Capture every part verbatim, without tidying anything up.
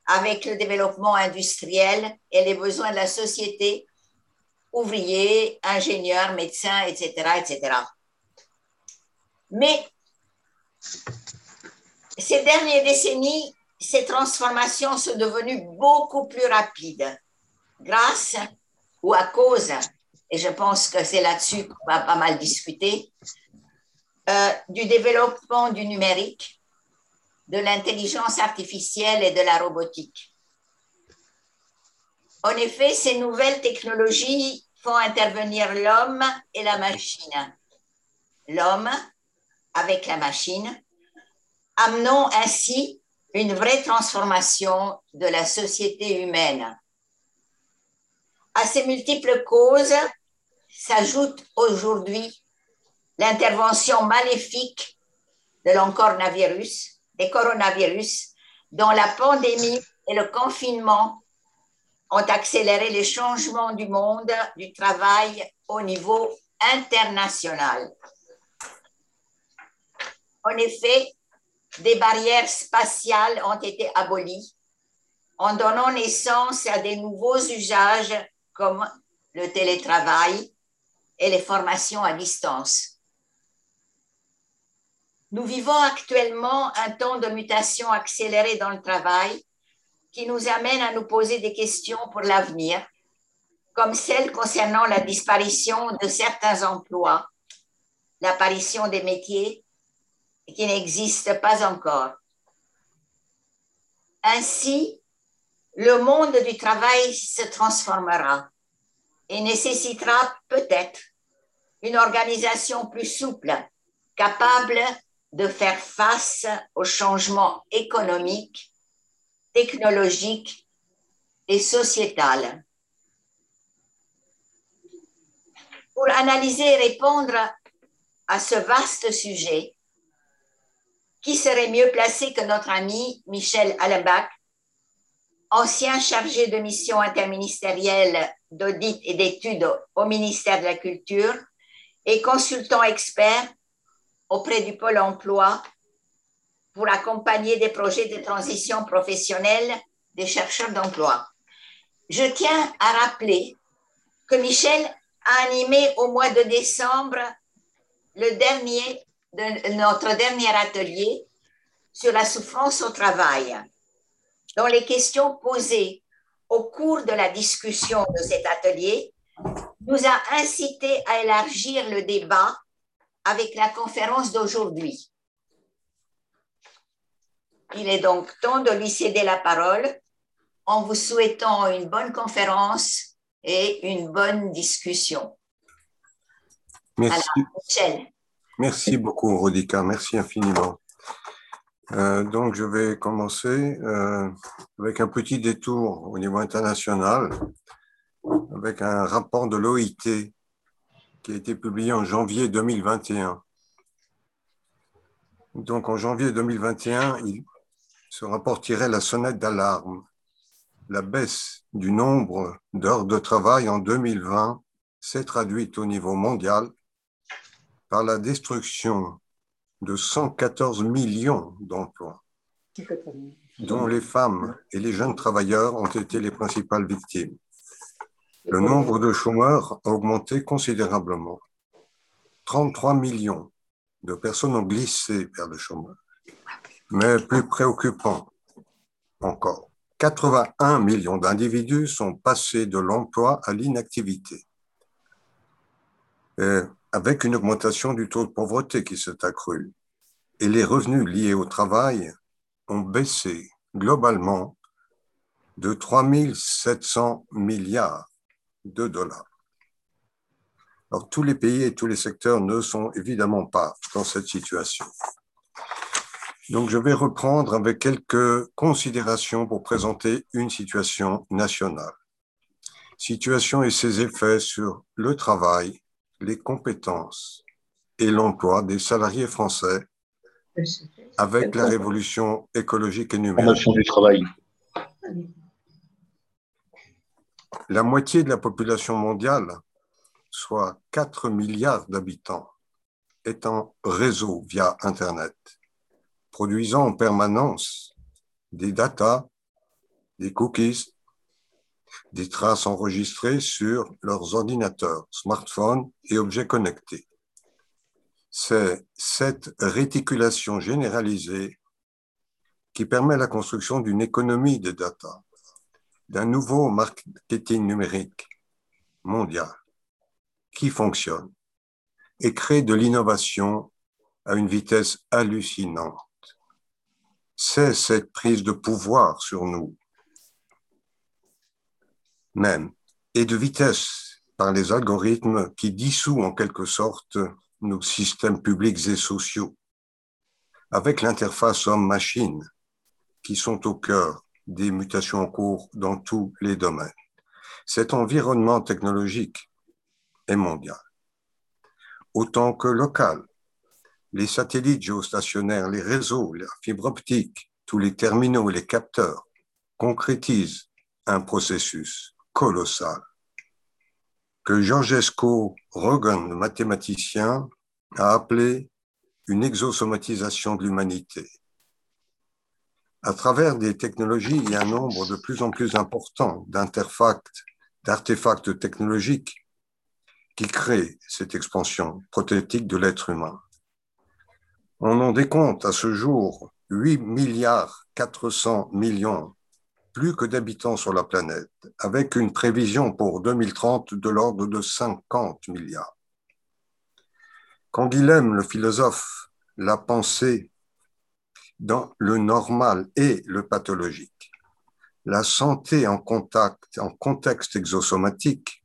avec le développement industriel et les besoins de la société, ouvriers, ingénieurs, médecins, et cetera, et cetera. Mais ces dernières décennies, ces transformations sont devenues beaucoup plus rapides grâce ou à cause, et je pense que c'est là-dessus qu'on va pas mal discuter, euh, du développement du numérique, de l'intelligence artificielle et de la robotique. En effet, ces nouvelles technologies font intervenir l'homme et la machine. L'homme avec la machine, amenant ainsi une vraie transformation de la société humaine. À ces multiples causes s'ajoute aujourd'hui l'intervention maléfique de l'coronavirus, des coronavirus, dont la pandémie et le confinement ont accéléré les changements du monde du travail au niveau international. En effet, des barrières spatiales ont été abolies en donnant naissance à des nouveaux usages comme le télétravail et les formations à distance. Nous vivons actuellement un temps de mutation accélérée dans le travail qui nous amène à nous poser des questions pour l'avenir, comme celle concernant la disparition de certains emplois, l'apparition des métiers qui n'existent pas encore. Ainsi, le monde du travail se transformera et nécessitera peut-être une organisation plus souple, capable de faire face aux changements économiques, technologiques et sociétals. Pour analyser et répondre à ce vaste sujet, qui serait mieux placé que notre ami Michel Hallenbach, ancien chargé de mission interministérielle d'audit et d'études au ministère de la Culture et consultant expert auprès du Pôle emploi pour accompagner des projets de transition professionnelle des chercheurs d'emploi. Je tiens à rappeler que Michel a animé au mois de décembre le dernier de notre dernier atelier sur la souffrance au travail, dont les questions posées au cours de la discussion de cet atelier nous a incité à élargir le débat avec la conférence d'aujourd'hui. Il est donc temps de lui céder la parole en vous souhaitant une bonne conférence et une bonne discussion. Merci. Alors, Michel. Merci beaucoup, Rodica. Merci infiniment. Euh, donc, je vais commencer euh, avec un petit détour au niveau international, avec un rapport de l'O I T qui a été publié en janvier deux mille vingt et un. Donc, en janvier deux mille vingt et un, il, ce rapport tirait la sonnette d'alarme. La baisse du nombre d'heures de travail en deux mille vingt s'est traduite au niveau mondial par la destruction de cent quatorze millions d'emplois, dont les femmes et les jeunes travailleurs ont été les principales victimes. Le nombre de chômeurs a augmenté considérablement. trente-trois millions de personnes ont glissé vers le chômage. Mais plus préoccupant encore, quatre-vingt-un millions d'individus sont passés de l'emploi à l'inactivité, et avec une augmentation du taux de pauvreté qui s'est accrue. Et les revenus liés au travail ont baissé globalement de trois mille sept cents milliards de dollars. Alors, tous les pays et tous les secteurs ne sont évidemment pas dans cette situation. Donc, je vais reprendre avec quelques considérations pour présenter une situation nationale. Situation et ses effets sur le travail, les compétences et l'emploi des salariés français avec la révolution écologique et numérique. Du travail. La moitié de la population mondiale, soit quatre milliards d'habitants, est en réseau via Internet, produisant en permanence des datas des cookies, des traces enregistrées sur leurs ordinateurs, smartphones et objets connectés. C'est cette réticulation généralisée qui permet la construction d'une économie de data, d'un nouveau marketing numérique mondial qui fonctionne et crée de l'innovation à une vitesse hallucinante. C'est cette prise de pouvoir sur nous, même, et de vitesse par les algorithmes qui dissouent en quelque sorte nos systèmes publics et sociaux, avec l'interface homme-machine qui sont au cœur des mutations en cours dans tous les domaines. Cet environnement technologique est mondial, autant que local. Les satellites géostationnaires, les réseaux, la fibre optique, tous les terminaux et les capteurs concrétisent un processus colossal que Georgescu Roegen, le mathématicien, a appelé une exosomatisation de l'humanité. À travers des technologies, il y a un nombre de plus en plus important d'interfacts, d'artefacts technologiques qui créent cette expansion prothétique de l'être humain. On en décompte à ce jour huit milliards quatre cents millions, plus que d'habitants sur la planète, avec une prévision pour deux mille trente de l'ordre de cinquante milliards. Quand Guilhem, le philosophe, l'a pensé dans le normal et le pathologique, la santé en contact, en contexte exosomatique,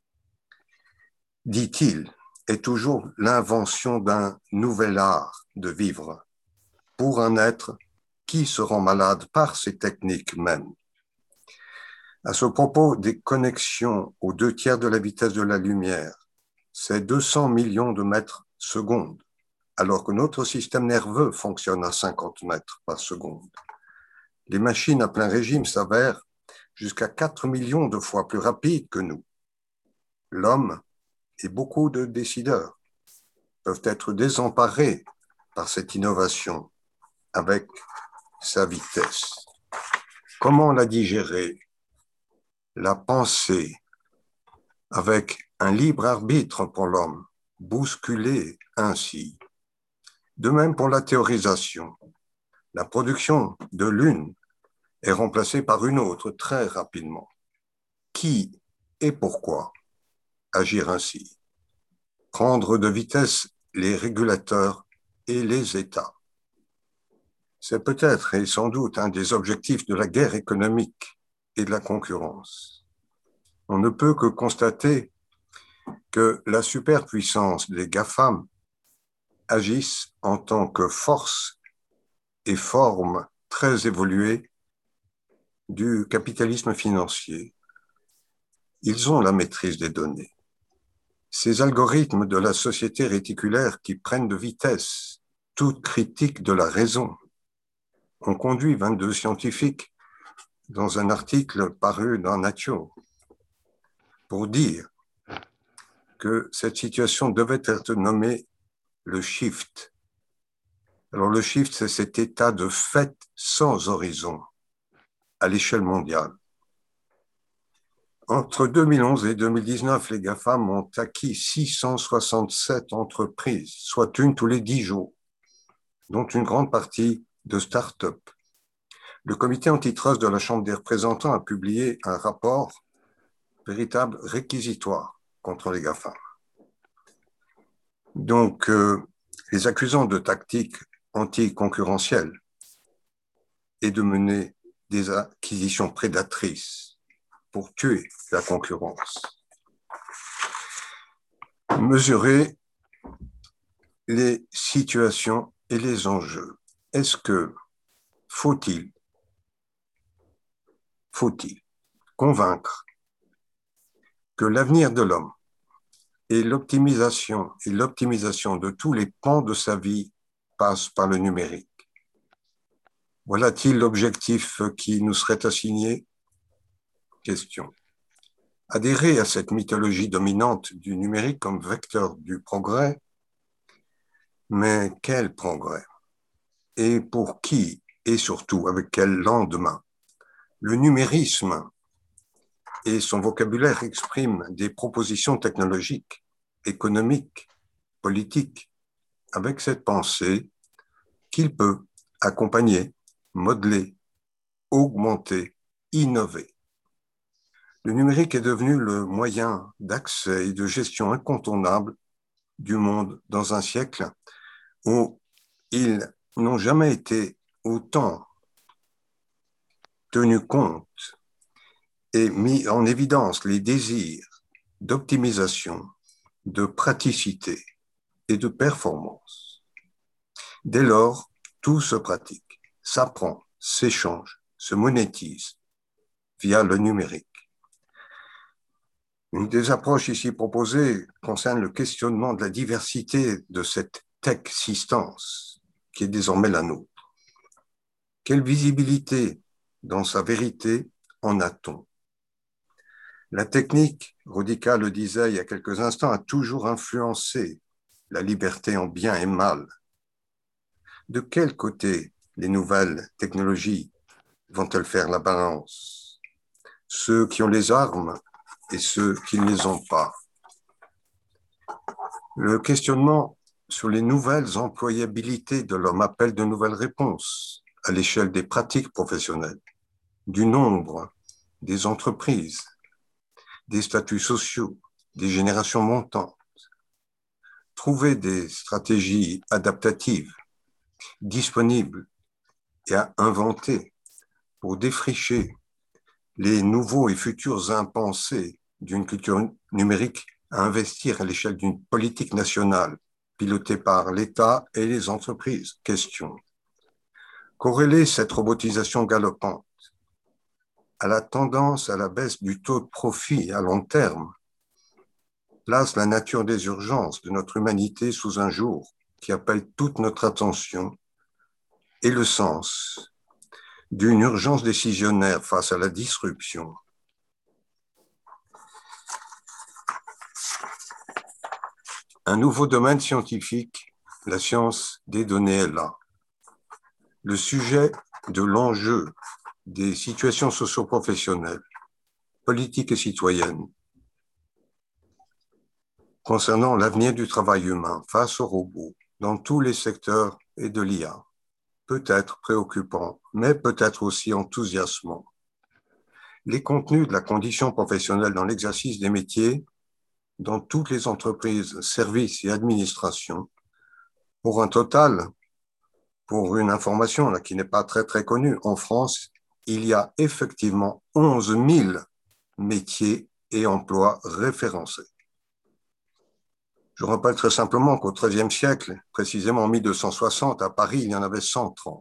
dit-il, est toujours l'invention d'un nouvel art de vivre pour un être qui se rend malade par ces techniques même. À ce propos, des connexions aux deux tiers de la vitesse de la lumière, c'est deux cents millions de mètres secondes, alors que notre système nerveux fonctionne à cinquante mètres par seconde. Les machines à plein régime s'avèrent jusqu'à quatre millions de fois plus rapides que nous. L'homme et beaucoup de décideurs peuvent être désemparés par cette innovation avec sa vitesse. Comment la digérer? La pensée, avec un libre arbitre pour l'homme, bousculé ainsi. De même pour la théorisation. La production de l'une est remplacée par une autre très rapidement. Qui et pourquoi agir ainsi? Prendre de vitesse les régulateurs et les États. C'est peut-être et sans doute un des objectifs de la guerre économique et de la concurrence. On ne peut que constater que la superpuissance des GAFAM agissent en tant que force et forme très évoluée du capitalisme financier. Ils ont la maîtrise des données. Ces algorithmes de la société réticulaire qui prennent de vitesse toute critique de la raison ont conduit vingt-deux scientifiques dans un article paru dans Nature pour dire que cette situation devait être nommée le shift. Alors le shift, c'est cet état de fait sans horizon à l'échelle mondiale. Entre deux mille onze et deux mille dix-neuf, les GAFAM ont acquis six cent soixante-sept entreprises, soit une tous les dix jours, dont une grande partie de start-up. Le comité antitrust de la Chambre des représentants a publié un rapport véritable réquisitoire contre les GAFAM. Donc, euh, les accusant de tactiques anticoncurrentielles et de mener des acquisitions prédatrices pour tuer la concurrence. Mesurer les situations et les enjeux. Est-ce que faut-il, faut-il convaincre que l'avenir de l'homme et l'optimisation et l'optimisation de tous les pans de sa vie passent par le numérique? Voilà-t-il l'objectif qui nous serait assigné? Question. Adhérer à cette mythologie dominante du numérique comme vecteur du progrès, mais quel progrès? Et pour qui? Et surtout, avec quel lendemain? Le numérisme et son vocabulaire expriment des propositions technologiques, économiques, politiques, avec cette pensée qu'il peut accompagner, modeler, augmenter, innover. Le numérique est devenu le moyen d'accès et de gestion incontournable du monde dans un siècle où ils n'ont jamais été autant tenus compte et mis en évidence les désirs d'optimisation, de praticité et de performance. Dès lors, tout se pratique, s'apprend, s'échange, se monétise via le numérique. Une des approches ici proposées concerne le questionnement de la diversité de cette tech-sistance qui est désormais la nôtre. Quelle visibilité dans sa vérité en a-t-on? La technique, Rodica le disait il y a quelques instants, a toujours influencé la liberté en bien et mal. De quel côté les nouvelles technologies vont-elles faire la balance? Ceux qui ont les armes et ceux qui ne les ont pas. Le questionnement sur les nouvelles employabilités de l'homme appelle de nouvelles réponses à l'échelle des pratiques professionnelles, du nombre, des entreprises, des statuts sociaux, des générations montantes. Trouver des stratégies adaptatives, disponibles et à inventer pour défricher les nouveaux et futurs impensés d'une culture numérique à investir à l'échelle d'une politique nationale pilotée par l'État et les entreprises. Question. Corréler cette robotisation galopante à la tendance à la baisse du taux de profit à long terme place la nature des urgences de notre humanité sous un jour qui appelle toute notre attention et le sens d'une urgence décisionnaire face à la disruption. Un nouveau domaine scientifique, la science des données est là. Le sujet de l'enjeu des situations socio-professionnelles, politiques et citoyennes, concernant l'avenir du travail humain face aux robots dans tous les secteurs et de l'I A, peut être préoccupant, mais peut-être aussi enthousiasmant. Les contenus de la condition professionnelle dans l'exercice des métiers dans toutes les entreprises, services et administrations, pour un total, pour une information là, qui n'est pas très très connue, en France, il y a effectivement onze mille métiers et emplois référencés. Je rappelle très simplement qu'au treizième siècle, précisément en mille deux cent soixante, à Paris, il y en avait cent trente.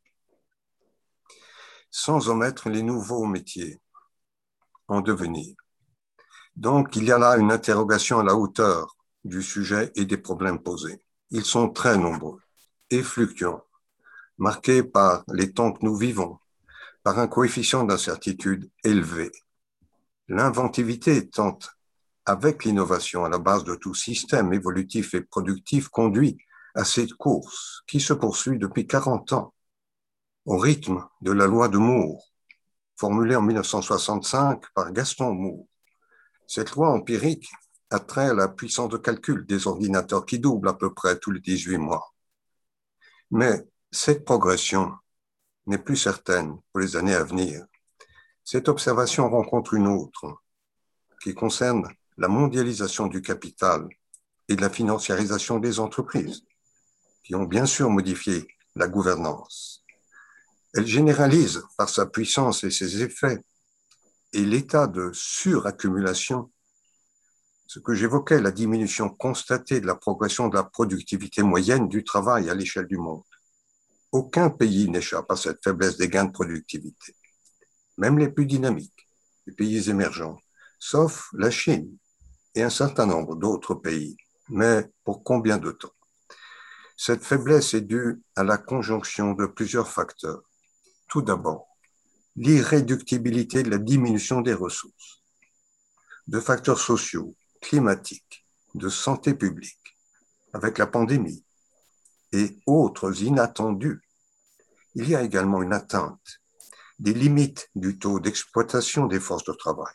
Sans omettre les nouveaux métiers en devenir. Donc, il y a là une interrogation à la hauteur du sujet et des problèmes posés. Ils sont très nombreux et fluctuants, marqués par les temps que nous vivons, par un coefficient d'incertitude élevé. L'inventivité étant avec l'innovation à la base de tout système évolutif et productif conduit à cette course qui se poursuit depuis quarante ans au rythme de la loi de Moore, formulée en mille neuf cent soixante-cinq par Gaston Moore. Cette loi empirique a trait à la puissance de calcul des ordinateurs qui double à peu près tous les dix-huit mois. Mais cette progression n'est plus certaine pour les années à venir. Cette observation rencontre une autre qui concerne la mondialisation du capital et de la financiarisation des entreprises, qui ont bien sûr modifié la gouvernance. Elle généralise par sa puissance et ses effets et l'état de suraccumulation ce que j'évoquais, la diminution constatée de la progression de la productivité moyenne du travail à l'échelle du monde. Aucun pays n'échappe à cette faiblesse des gains de productivité, même les plus dynamiques, les pays émergents, sauf la Chine et un certain nombre d'autres pays. Mais pour combien de temps? Cette faiblesse est due à la conjonction de plusieurs facteurs. Tout d'abord, l'irréductibilité de la diminution des ressources, de facteurs sociaux, climatiques, de santé publique, avec la pandémie et autres inattendus. Il y a également une atteinte des limites du taux d'exploitation des forces de travail.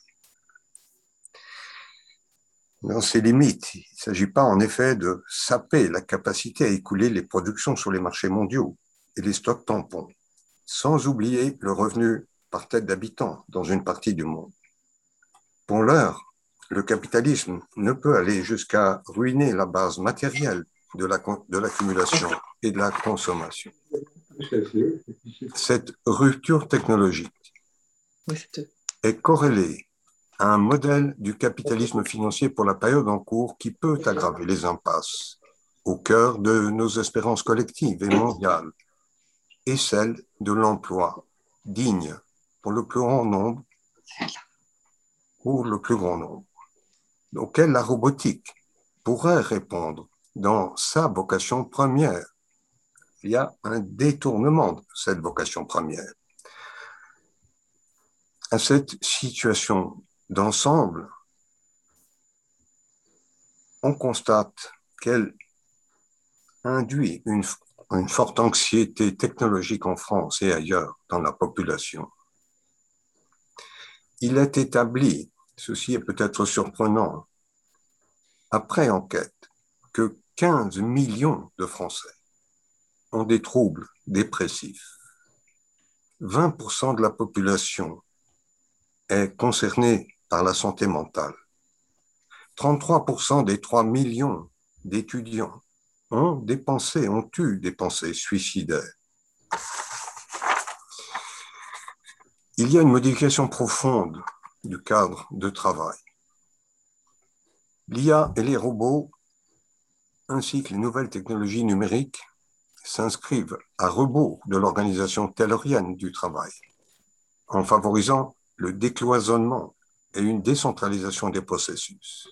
Dans ces limites, il ne s'agit pas en effet de saper la capacité à écouler les productions sur les marchés mondiaux et les stocks tampons, sans oublier le revenu par tête d'habitant dans une partie du monde. Pour l'heure, le capitalisme ne peut aller jusqu'à ruiner la base matérielle de la, de l'accumulation et de la consommation. Cette rupture technologique est corrélée à un modèle du capitalisme financier pour la période en cours qui peut aggraver les impasses au cœur de nos espérances collectives et mondiales et celle de l'emploi digne pour le plus grand nombre, pour le plus grand nombre, auquel la robotique pourrait répondre dans sa vocation première. Il y a un détournement de cette vocation première. À cette situation d'ensemble, on constate qu'elle induit une, une forte anxiété technologique en France et ailleurs dans la population. Il est établi, ceci est peut-être surprenant, après enquête, que quinze millions de Français ont des troubles dépressifs. vingt pour cent de la population est concernée par la santé mentale. trente-trois pour cent des trois millions d'étudiants ont des pensées, ont eu des pensées suicidaires. Il y a une modification profonde du cadre de travail. L'I A et les robots, ainsi que les nouvelles technologies numériques, s'inscrivent à rebours de l'organisation taylorienne du travail, en favorisant le décloisonnement et une décentralisation des processus,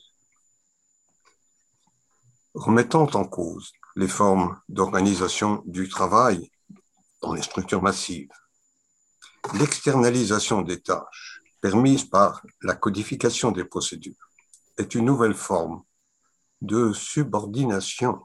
remettant en cause les formes d'organisation du travail dans les structures massives. L'externalisation des tâches, permise par la codification des procédures, est une nouvelle forme de subordination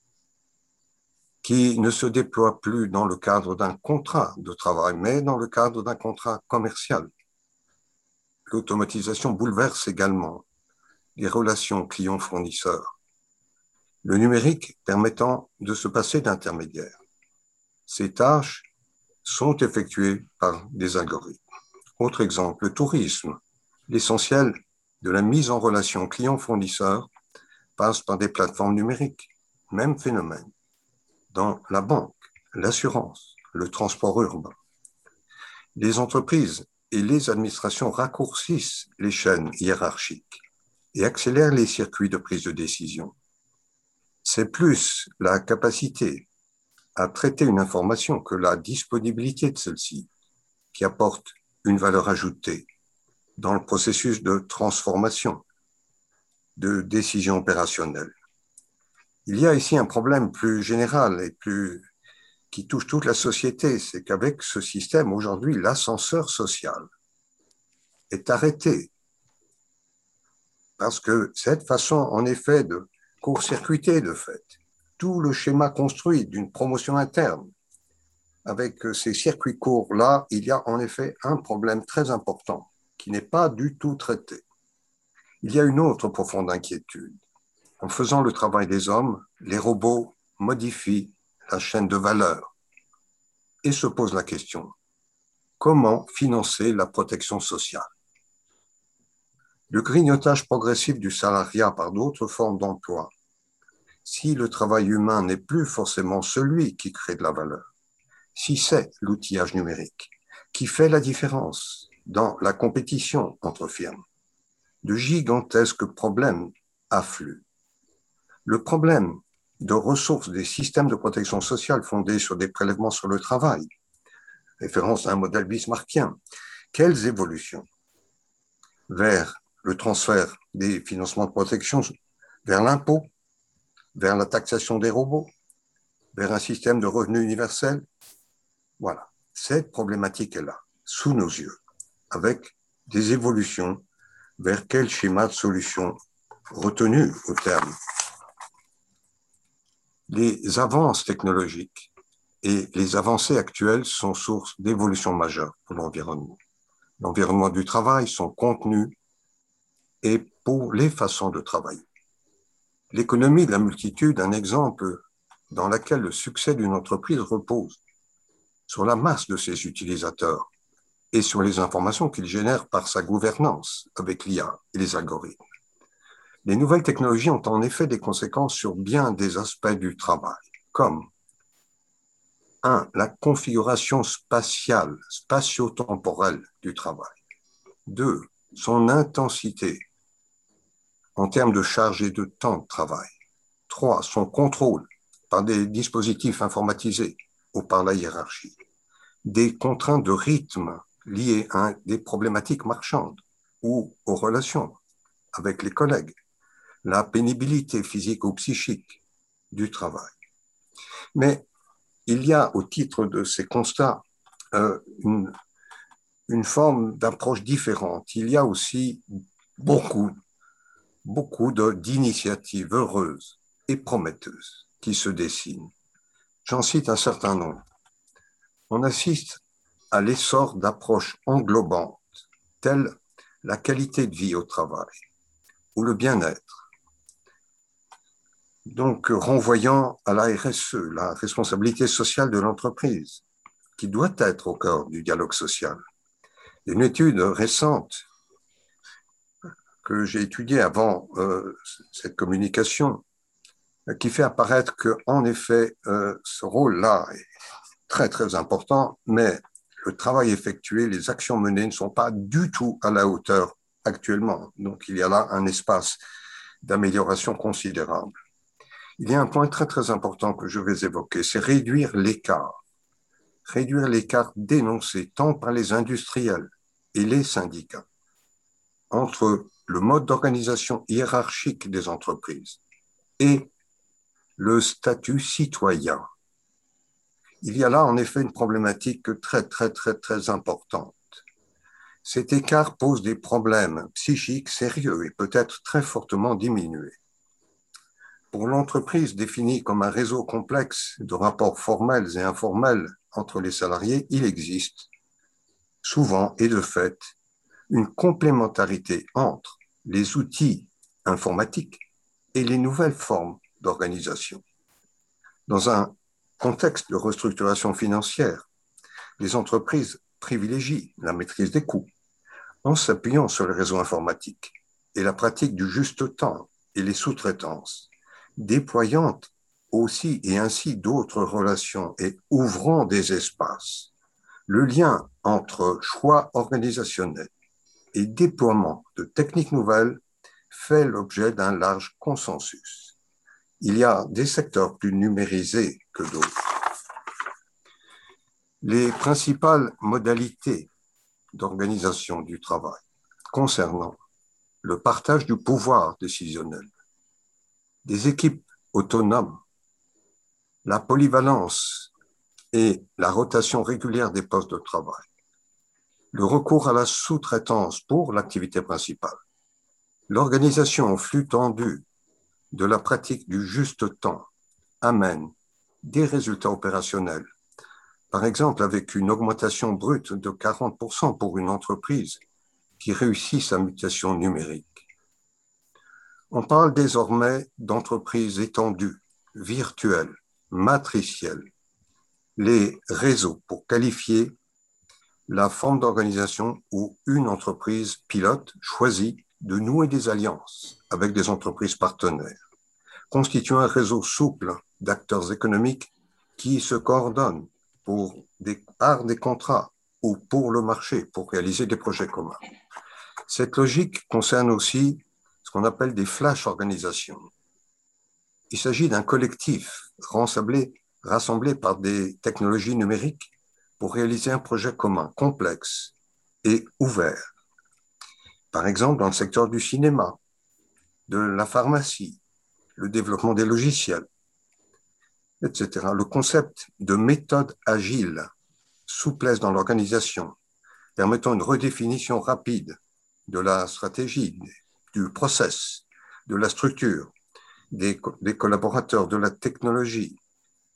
qui ne se déploie plus dans le cadre d'un contrat de travail, mais dans le cadre d'un contrat commercial. L'automatisation bouleverse également les relations clients-fournisseurs, le numérique permettant de se passer d'intermédiaires. Ces tâches sont effectuées par des algorithmes. Autre exemple, le tourisme. L'essentiel de la mise en relation client-fournisseur passe par des plateformes numériques. Même phénomène dans la banque, l'assurance, le transport urbain. Les entreprises et les administrations raccourcissent les chaînes hiérarchiques et accélèrent les circuits de prise de décision. C'est plus la capacité à traiter une information que la disponibilité de celle-ci qui apporte une valeur ajoutée dans le processus de transformation, de décision opérationnelle. Il y a ici un problème plus général et plus qui touche toute la société, c'est qu'avec ce système, aujourd'hui, l'ascenseur social est arrêté parce que cette façon, en effet, de court-circuiter, de fait, tout le schéma construit d'une promotion interne, avec ces circuits courts-là, il y a en effet un problème très important qui n'est pas du tout traité. Il y a une autre profonde inquiétude. En faisant le travail des hommes, les robots modifient la chaîne de valeur et se pose la question, comment financer la protection sociale? Le grignotage progressif du salariat par d'autres formes d'emploi, si le travail humain n'est plus forcément celui qui crée de la valeur, si c'est l'outillage numérique qui fait la différence dans la compétition entre firmes, de gigantesques problèmes affluent. Le problème de ressources des systèmes de protection sociale fondés sur des prélèvements sur le travail, référence à un modèle bismarckien, quelles évolutions vers le transfert des financements de protection vers l'impôt, vers la taxation des robots, vers un système de revenus universel. Voilà, cette problématique est là, sous nos yeux, avec des évolutions vers quel schéma de solution retenu au terme. Les avances technologiques Et les avancées actuelles sont source d'évolution majeure pour l'environnement. L'environnement du travail, son contenu et pour les façons de travailler. L'économie de la multitude, un exemple dans lequel le succès d'une entreprise repose sur la masse de ses utilisateurs et sur les informations qu'il génère par sa gouvernance avec l'I A et les algorithmes. Les nouvelles technologies ont en effet des conséquences sur bien des aspects du travail, comme un, la configuration spatiale, spatio-temporelle du travail. deux, son intensité en termes de charge et de temps de travail. trois, son contrôle par des dispositifs informatisés ou par la hiérarchie. Des contraintes de rythme liées à des problématiques marchandes ou aux relations avec les collègues. La pénibilité physique ou psychique du travail. Mais il y a, au titre de ces constats, euh, une, une forme d'approche différente. Il y a aussi beaucoup, beaucoup d'initiatives heureuses et prometteuses qui se dessinent. J'en cite un certain nombre. On assiste à l'essor d'approches englobantes, telles la qualité de vie au travail ou le bien-être. Donc, renvoyant à la R S E, la responsabilité sociale de l'entreprise, qui doit être au cœur du dialogue social. Une étude récente que j'ai étudiée avant euh, cette communication, qui fait apparaître qu'en effet, euh, ce rôle-là est très, très important, mais le travail effectué, les actions menées ne sont pas du tout à la hauteur actuellement. Donc, il y a là un espace d'amélioration considérable. Il y a un point très, très important que je vais évoquer, c'est réduire l'écart. Réduire l'écart dénoncé tant par les industriels et les syndicats entre le mode d'organisation hiérarchique des entreprises et le statut citoyen. Il y a là en effet une problématique très, très, très, très importante. Cet écart pose des problèmes psychiques sérieux et peut être très fortement diminué. Pour l'entreprise définie comme un réseau complexe de rapports formels et informels entre les salariés, il existe souvent et de fait une complémentarité entre les outils informatiques et les nouvelles formes d'organisation. Dans un contexte de restructuration financière, les entreprises privilégient la maîtrise des coûts en s'appuyant sur les réseaux informatiques et la pratique du juste temps et les sous-traitances, déployant aussi et ainsi d'autres relations et ouvrant des espaces. Le lien entre choix organisationnel et déploiement de techniques nouvelles fait l'objet d'un large consensus. Il y a des secteurs plus numérisés que d'autres. Les principales modalités d'organisation du travail concernant le partage du pouvoir décisionnel, des équipes autonomes, la polyvalence et la rotation régulière des postes de travail, le recours à la sous-traitance pour l'activité principale, l'organisation en flux tendu de la pratique du juste temps amène des résultats opérationnels. Par exemple, avec une augmentation brute de quarante pour cent pour une entreprise qui réussit sa mutation numérique. On parle désormais d'entreprises étendues, virtuelles, matricielles, les réseaux pour qualifier la forme d'organisation où une entreprise pilote choisit de nouer des alliances avec des entreprises partenaires, constituant un réseau souple d'acteurs économiques qui se coordonnent pour des, par des contrats ou pour le marché, pour réaliser des projets communs. Cette logique concerne aussi ce qu'on appelle des flash organisations. Il s'agit d'un collectif rassemblé, rassemblé par des technologies numériques pour réaliser un projet commun, complexe et ouvert. Par exemple, dans le secteur du cinéma, de la pharmacie, le développement des logiciels, et cetera. Le concept de méthode agile, souplesse dans l'organisation, permettant une redéfinition rapide de la stratégie, du process, de la structure, des, des collaborateurs, de la technologie,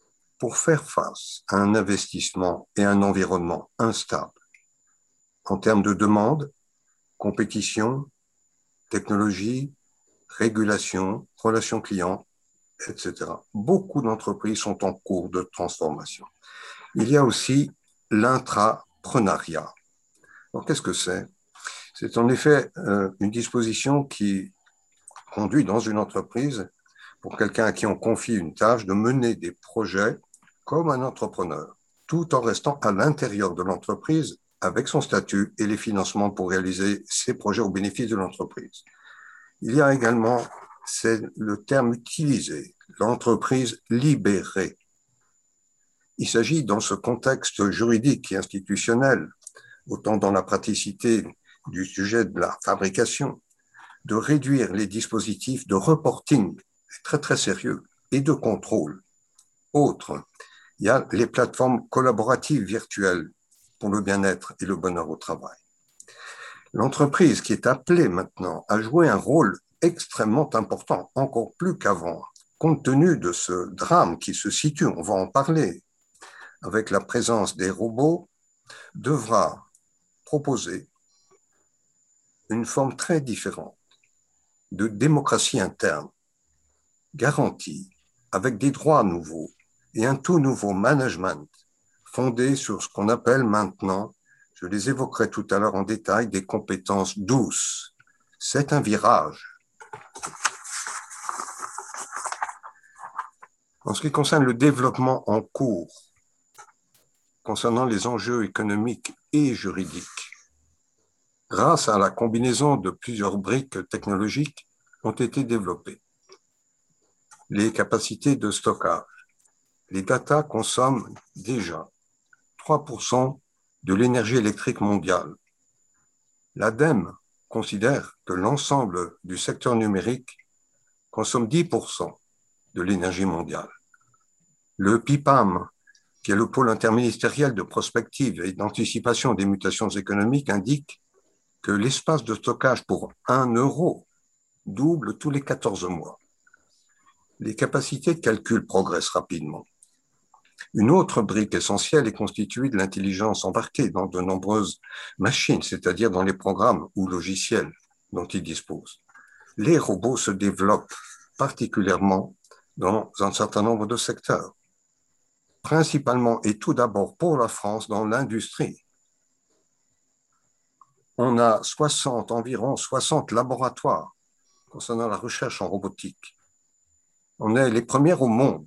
pour faire face à un investissement et un environnement instable en termes de demande, compétition, technologie, régulation, relations clients, et cetera. Beaucoup d'entreprises sont en cours de transformation. Il y a aussi l'intrapreneuriat. Alors, qu'est-ce que c'est? C'est en effet euh, une disposition qui conduit dans une entreprise, pour quelqu'un à qui on confie une tâche, de mener des projets comme un entrepreneur, tout en restant à l'intérieur de l'entreprise avec son statut et les financements pour réaliser ces projets au bénéfice de l'entreprise. Il y a également, c'est le terme utilisé, l'entreprise libérée. Il s'agit, dans ce contexte juridique et institutionnel, autant dans la praticité du sujet de la fabrication, de réduire les dispositifs de reporting, très très sérieux, et de contrôle. Autre, il y a les plateformes collaboratives virtuelles pour le bien-être et le bonheur au travail. L'entreprise qui est appelée maintenant à jouer un rôle extrêmement important, encore plus qu'avant, compte tenu de ce drame qui se situe, on va en parler, avec la présence des robots, devra proposer une forme très différente de démocratie interne, garantie, avec des droits nouveaux et un tout nouveau management fondé sur ce qu'on appelle maintenant, je les évoquerai tout à l'heure en détail, des compétences douces. C'est un virage. En ce qui concerne le développement en cours, concernant les enjeux économiques et juridiques, grâce à la combinaison de plusieurs briques technologiques, ont été développées. Les capacités de stockage. Les data consomment déjà trois pour cent de l'énergie électrique mondiale. L'ADEME considère que l'ensemble du secteur numérique consomme dix pour cent de l'énergie mondiale. Le P I P A M, qui est le pôle interministériel de prospective et d'anticipation des mutations économiques, indique que l'espace de stockage pour un euro double tous les quatorze mois. Les capacités de calcul progressent rapidement. Une autre brique essentielle est constituée de l'intelligence embarquée dans de nombreuses machines, c'est-à-dire dans les programmes ou logiciels dont ils disposent. Les robots se développent particulièrement dans un certain nombre de secteurs, principalement et tout d'abord pour la France dans l'industrie. On a soixante, environ soixante laboratoires concernant la recherche en robotique. On est les premiers au monde.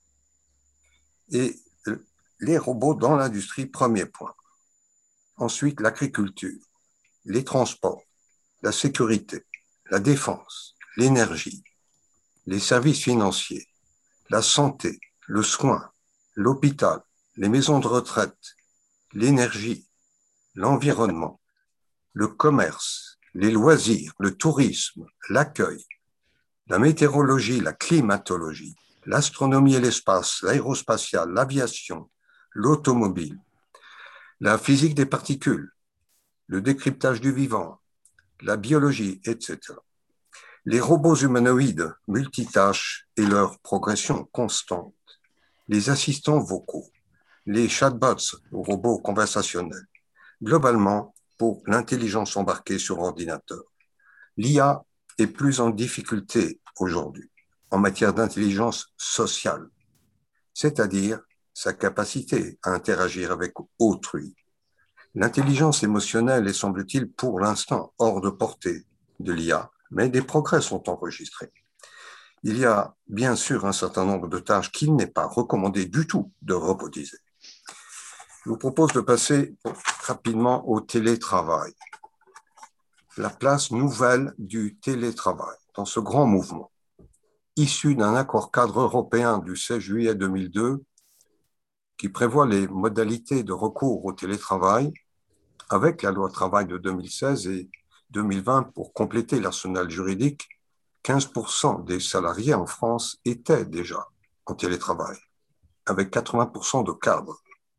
Et les robots dans l'industrie, premier point. Ensuite, l'agriculture, les transports, la sécurité, la défense, l'énergie, les services financiers, la santé, le soin, l'hôpital, les maisons de retraite, l'énergie, l'environnement, le commerce, les loisirs, le tourisme, l'accueil, la météorologie, la climatologie, l'astronomie et l'espace, l'aérospatiale, l'aviation, l'automobile, la physique des particules, le décryptage du vivant, la biologie, et cetera. Les robots humanoïdes multitâches et leur progression constante, les assistants vocaux, les chatbots ou robots conversationnels, globalement pour l'intelligence embarquée sur ordinateur. L'I A est plus en difficulté aujourd'hui en matière d'intelligence sociale, c'est-à-dire sa capacité à interagir avec autrui. L'intelligence émotionnelle est, semble-t-il, pour l'instant hors de portée de l'I A, mais des progrès sont enregistrés. Il y a bien sûr un certain nombre de tâches qu'il n'est pas recommandé du tout de robotiser. Je vous propose de passer rapidement au télétravail. La place nouvelle du télétravail dans ce grand mouvement, issu d'un accord cadre européen du seize juillet deux mille deux, qui prévoit les modalités de recours au télétravail avec la loi travail de deux mille seize et deux mille vingt pour compléter l'arsenal juridique. quinze pour cent des salariés en France étaient déjà en télétravail, avec quatre-vingts pour cent de cadres.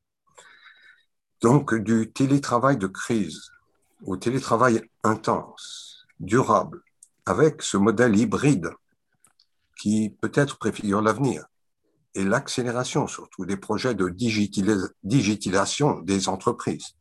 Donc, du télétravail de crise au télétravail intense, durable, avec ce modèle hybride qui peut-être préfigure l'avenir. et l'accélération surtout des projets de digitalisation des entreprises,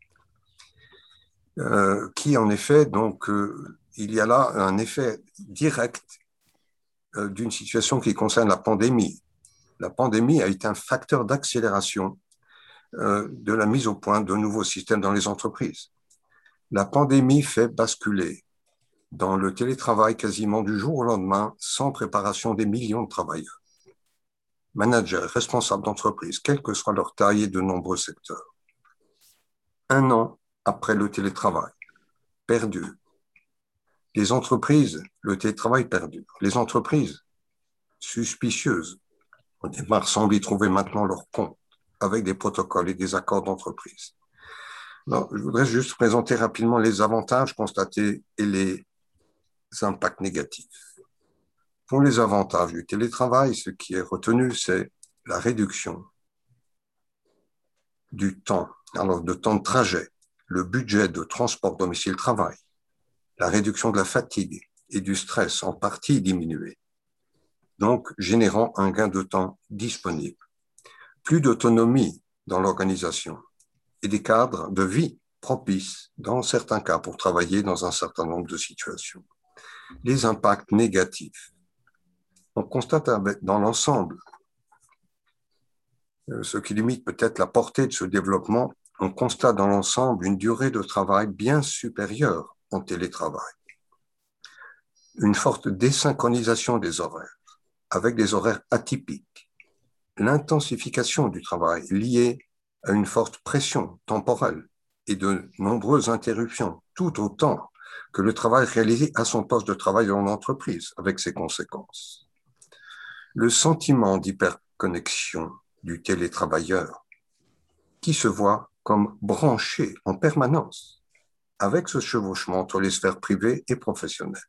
euh, qui en effet, donc, euh, il y a là un effet direct euh, d'une situation qui concerne la pandémie. La pandémie a été un facteur d'accélération euh, de la mise au point de nouveaux systèmes dans les entreprises. La pandémie fait basculer dans le télétravail quasiment du jour au lendemain, sans préparation, des millions de travailleurs. Managers, responsables d'entreprise, quelle que soit leur taille et de nombreux secteurs. Un an après le télétravail, perdu. Les entreprises, le télétravail perdu. Les entreprises, suspicieuses, au départ, semblent y trouver maintenant leur compte, avec des protocoles et des accords d'entreprise. Non, je voudrais juste présenter rapidement les avantages constatés et les impacts négatifs. Pour les avantages du télétravail, ce qui est retenu, c'est la réduction du temps, alors de temps de trajet, le budget de transport domicile-travail, la réduction de la fatigue et du stress en partie diminué, donc générant un gain de temps disponible. Plus d'autonomie dans l'organisation et des cadres de vie propices, dans certains cas, pour travailler dans un certain nombre de situations. Les impacts négatifs. On constate dans l'ensemble, ce qui limite peut-être la portée de ce développement, on constate dans l'ensemble une durée de travail bien supérieure en télétravail. Une forte désynchronisation des horaires, avec des horaires atypiques. L'intensification du travail liée à une forte pression temporelle et de nombreuses interruptions, tout autant que le travail réalisé à son poste de travail dans l'entreprise, avec ses conséquences. Le sentiment d'hyperconnexion du télétravailleur, qui se voit comme branché en permanence, avec ce chevauchement entre les sphères privées et professionnelles.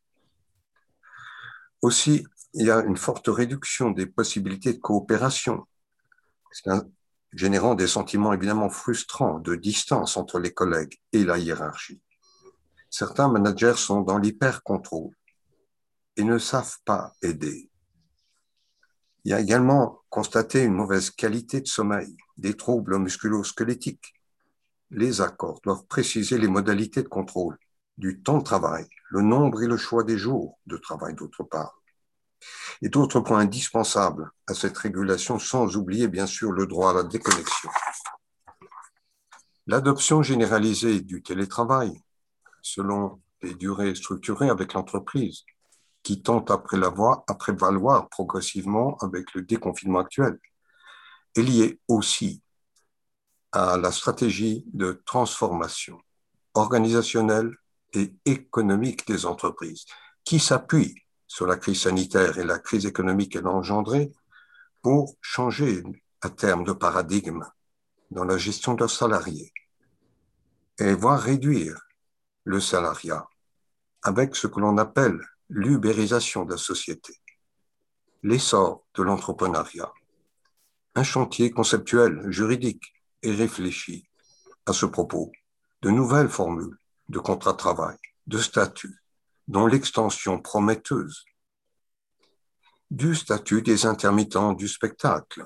Aussi, il y a une forte réduction des possibilités de coopération, générant des sentiments évidemment frustrants de distance entre les collègues et la hiérarchie. Certains managers sont dans l'hyper-contrôle et ne savent pas aider. Il y a également constaté une mauvaise qualité de sommeil, des troubles musculo-squelettiques. Les accords doivent préciser les modalités de contrôle du temps de travail, le nombre et le choix des jours de travail d'autre part. Et d'autres points indispensables à cette régulation, sans oublier bien sûr le droit à la déconnexion. L'adoption généralisée du télétravail, selon des durées structurées avec l'entreprise, qui tente à prévaloir progressivement avec le déconfinement actuel, est liée aussi à la stratégie de transformation organisationnelle et économique des entreprises, qui s'appuie sur la crise sanitaire et la crise économique qu'elle a engendrée pour changer à terme de paradigme dans la gestion de leurs salariés et voir réduire le salariat avec ce que l'on appelle l'ubérisation de la société, l'essor de l'entrepreneuriat, un chantier conceptuel, juridique et réfléchi à ce propos, de nouvelles formules de contrat de travail, de statut, dont l'extension prometteuse du statut des intermittents du spectacle,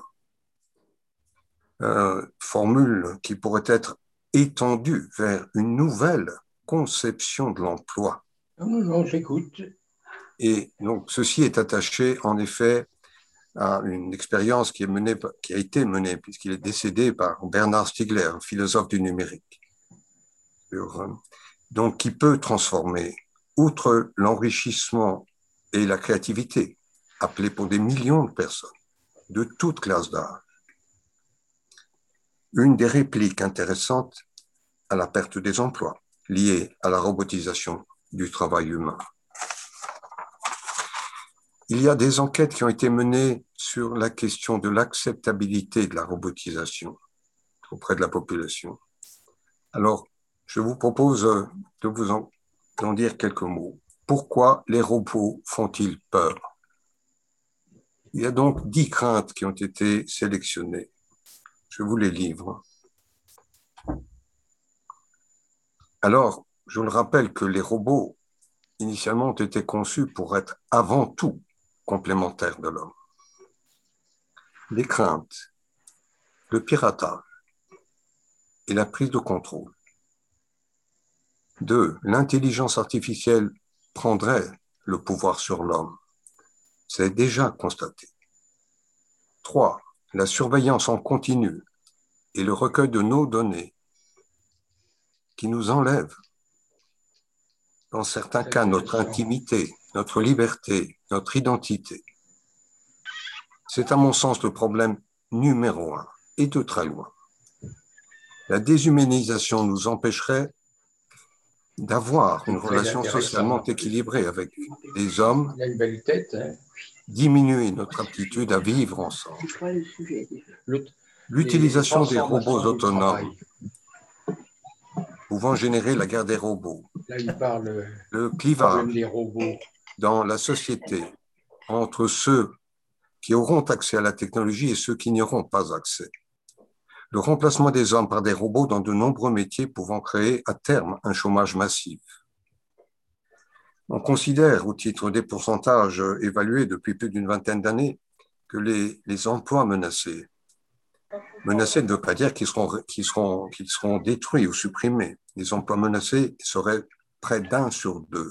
euh, formule qui pourrait être étendue vers une nouvelle conception de l'emploi. Non, non, j'écoute. Et donc, ceci est attaché, en effet, à une expérience qui, est menée, qui a été menée, puisqu'il est décédé par Bernard Stiegler, philosophe du numérique, donc qui peut transformer, outre l'enrichissement et la créativité, appelée pour des millions de personnes, de toutes classes d'âge. Une des répliques intéressantes à la perte des emplois, liée à la robotisation du travail humain. Il y a des enquêtes qui ont été menées sur la question de l'acceptabilité de la robotisation auprès de la population. Alors, je vous propose de vous en, d'en dire quelques mots. Pourquoi les robots font-ils peur? Il y a donc dix craintes qui ont été sélectionnées. Je vous les livre. Alors, je le rappelle que les robots, initialement, ont été conçus pour être avant tout complémentaires de l'homme. les craintes, le piratage et la prise de contrôle. Deux, l'intelligence artificielle prendrait le pouvoir sur l'homme. C'est déjà constaté. Trois, la surveillance en continu et le recueil de nos données qui nous enlèvent, dans certains cas, notre intimité, notre liberté, notre identité. C'est à mon sens le problème numéro un et de très loin. La déshumanisation nous empêcherait d'avoir une relation socialement équilibrée avec des hommes, il a une belle tête, hein. Diminuer notre aptitude à vivre ensemble. L'utilisation des robots autonomes pouvant générer la guerre des robots, Là, il parle le clivage des robots dans la société entre ceux qui auront accès à la technologie et ceux qui n'y auront pas accès. Le remplacement des hommes par des robots dans de nombreux métiers pouvant créer à terme un chômage massif. On considère, au titre des pourcentages évalués depuis plus d'une vingtaine d'années, que les, les emplois menacés, menacés ne veut pas dire qu'ils seront, qu'ils seront, qu'ils seront détruits ou supprimés. Les emplois menacés seraient près d'un sur deux.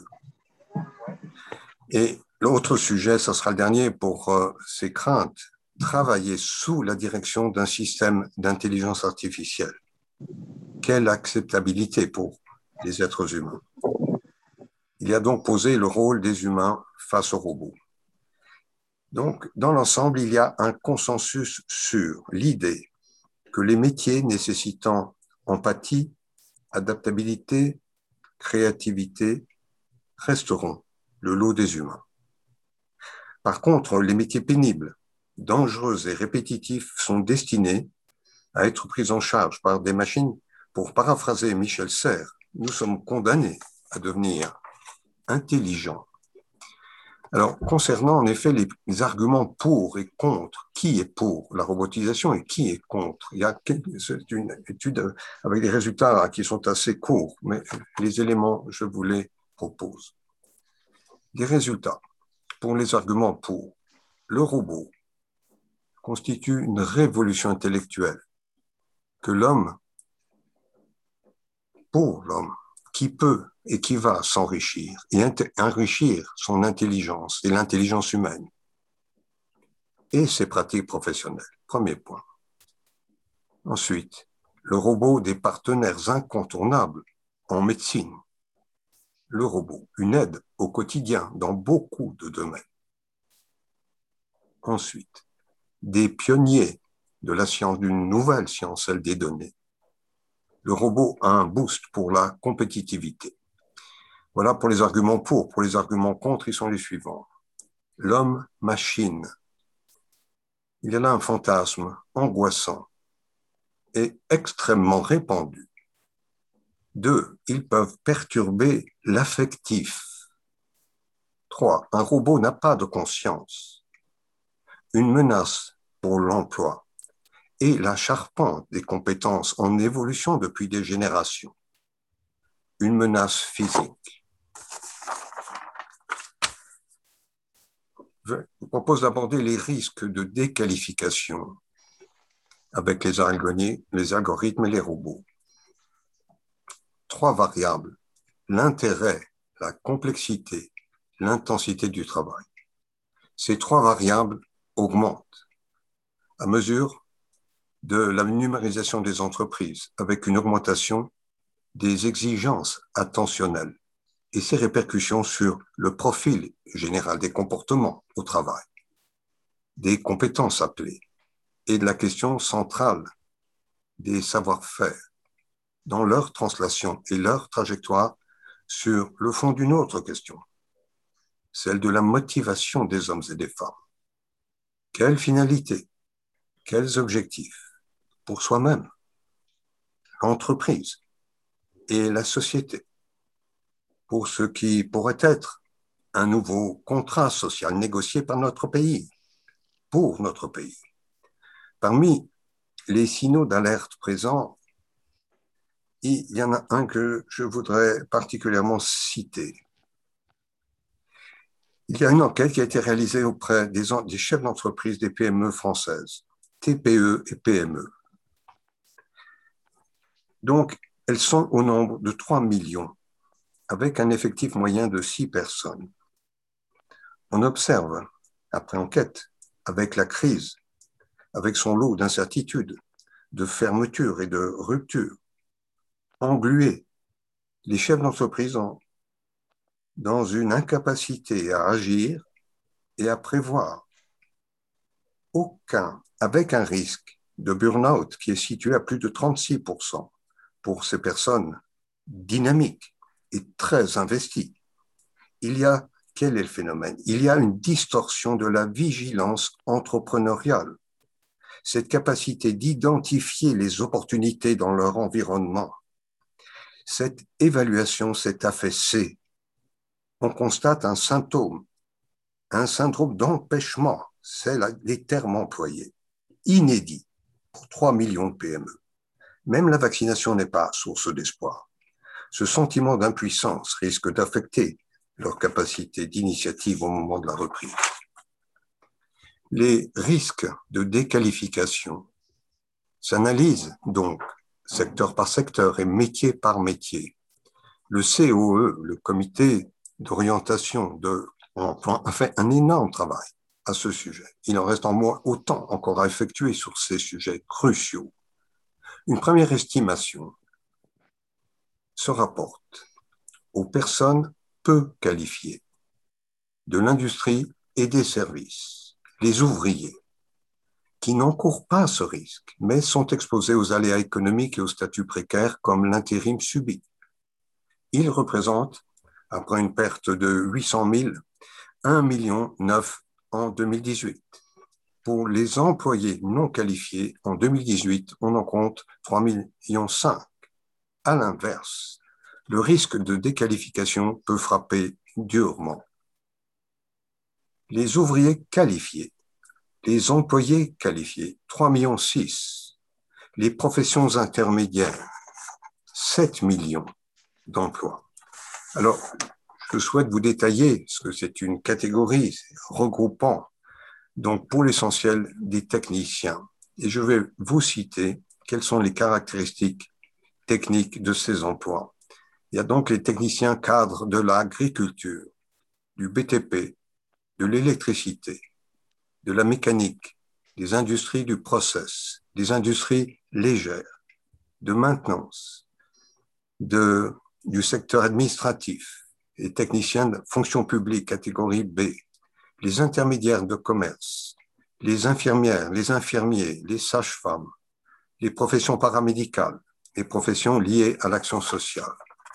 Et l'autre sujet, ce sera le dernier pour euh, ces craintes, travailler sous la direction d'un système d'intelligence artificielle. Quelle acceptabilité pour les êtres humains. Il y a donc posé le rôle des humains face aux robots. Donc, dans l'ensemble, il y a un consensus sur l'idée que les métiers nécessitant empathie, adaptabilité, créativité resteront le lot des humains. Par contre, les métiers pénibles, dangereux et répétitifs sont destinés à être pris en charge par des machines. Pour paraphraser Michel Serres, nous sommes condamnés à devenir intelligents. Alors, concernant en effet les, les arguments pour et contre, qui est pour la robotisation et qui est contre? Il y a une étude avec des résultats qui sont assez courts, mais les éléments, je vous les propose. Les résultats, pour les arguments pour, le robot constitue une révolution intellectuelle que l'homme, pour l'homme, qui peut et qui va s'enrichir et enrichir son intelligence et l'intelligence humaine et ses pratiques professionnelles. Premier point. Ensuite, le robot des partenaires incontournables en médecine. Le robot, une aide au quotidien dans beaucoup de domaines. Ensuite, des pionniers de la science, d'une nouvelle science, celle des données. Le robot a un boost pour la compétitivité. Voilà pour les arguments pour. Pour les arguments contre, ils sont les suivants. L'homme-machine. Il y a là un fantasme angoissant et extrêmement répandu. Deux, ils peuvent perturber l'affectif. Trois, un robot n'a pas de conscience. Une menace pour l'emploi et la charpente des compétences en évolution depuis des générations. Une menace physique. Je vous propose d'aborder les risques de déqualification avec les algorithmes et les robots. Trois variables, l'intérêt, la complexité, l'intensité du travail. Ces trois variables augmentent à mesure de la numérisation des entreprises avec une augmentation des exigences attentionnelles et ses répercussions sur le profil général des comportements au travail, des compétences appelées et de la question centrale des savoir-faire dans leur translation et leur trajectoire sur le fond d'une autre question, celle de la motivation des hommes et des femmes. Quelle finalité, quels objectifs pour soi-même, l'entreprise et la société, pour ce qui pourrait être un nouveau contrat social négocié par notre pays, pour notre pays. Parmi les signaux d'alerte présents, il y en a un que je voudrais particulièrement citer. Il y a une enquête qui a été réalisée auprès des, des chefs d'entreprise des P M E françaises T P E et P M E. Donc, elles sont au nombre de trois millions, avec un effectif moyen de six personnes. On observe, après enquête, avec la crise, avec son lot d'incertitudes, de fermetures et de ruptures, englués, les chefs d'entreprise ont dans une incapacité à agir et à prévoir. Aucun, avec un risque de burn-out qui est situé à plus de trente-six pour cent pour ces personnes dynamiques et très investies. Il y a, quel est le phénomène? Il y a une distorsion de la vigilance entrepreneuriale. Cette capacité d'identifier les opportunités dans leur environnement. Cette évaluation s'est affaissée. On constate un symptôme, un syndrome d'empêchement, c'est les termes employés, inédit pour trois millions de P M E. Même la vaccination n'est pas source d'espoir. Ce sentiment d'impuissance risque d'affecter leur capacité d'initiative au moment de la reprise. Les risques de déqualification s'analysent donc secteur par secteur et métier par métier. Le C O E, le comité d'orientation de l'emploi, a fait un énorme travail à ce sujet. Il en reste en moins autant encore à effectuer sur ces sujets cruciaux. Une première estimation se rapporte aux personnes peu qualifiées de l'industrie et des services, les ouvriers, qui n'encourent pas ce risque, mais sont exposés aux aléas économiques et aux statuts précaires comme l'intérim subi. Ils représentent, après une perte de huit cent mille, un virgule neuf million en deux mille dix-huit. Pour les employés non qualifiés, en deux mille dix-huit, on en compte trois virgule cinq millions. À l'inverse, le risque de déqualification peut frapper durement. Les ouvriers qualifiés, les employés qualifiés, trois virgule six millions. Les professions intermédiaires, sept millions d'emplois. Alors, je souhaite vous détailler, parce que c'est une catégorie regroupant, donc pour l'essentiel, des techniciens. Et je vais vous citer quelles sont les caractéristiques techniques de ces emplois. Il y a donc les techniciens cadres de l'agriculture, du B T P, de l'électricité, de la mécanique, des industries du process, des industries légères, de maintenance, de, du secteur administratif, les techniciens de fonction publique catégorie B, les intermédiaires de commerce, les infirmières, les infirmiers, les sages-femmes, les professions paramédicales, les professions liées à l'action sociale.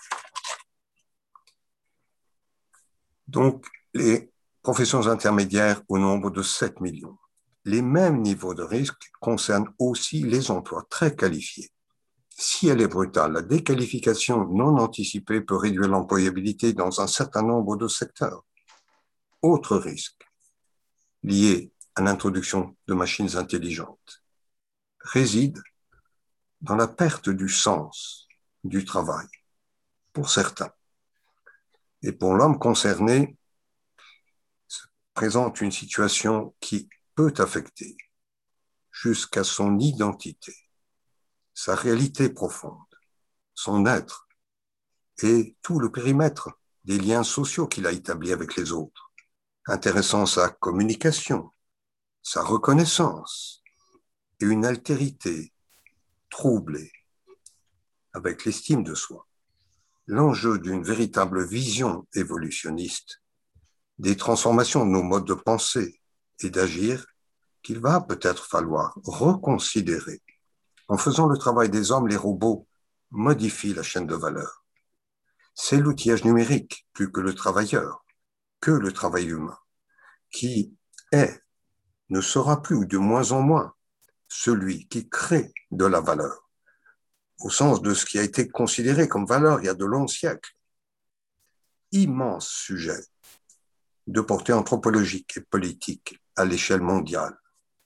Donc, les professions intermédiaires au nombre de sept millions. Les mêmes niveaux de risque concernent aussi les emplois très qualifiés. Si elle est brutale, la déqualification non anticipée peut réduire l'employabilité dans un certain nombre de secteurs. Autre risque lié à l'introduction de machines intelligentes réside dans la perte du sens du travail, pour certains. Et pour l'homme concerné, se présente une situation qui peut affecter jusqu'à son identité, sa réalité profonde, son être et tout le périmètre des liens sociaux qu'il a établis avec les autres, intéressant sa communication, sa reconnaissance et une altérité troublée avec l'estime de soi. L'enjeu d'une véritable vision évolutionniste, des transformations de nos modes de pensée et d'agir qu'il va peut-être falloir reconsidérer. En faisant le travail des hommes, les robots modifient la chaîne de valeur. C'est l'outillage numérique, plus que le travailleur, que le travail humain, qui est, ne sera plus, ou de moins en moins, celui qui crée de la valeur, au sens de ce qui a été considéré comme valeur il y a de longs siècles. Immense sujet de portée anthropologique et politique à l'échelle mondiale.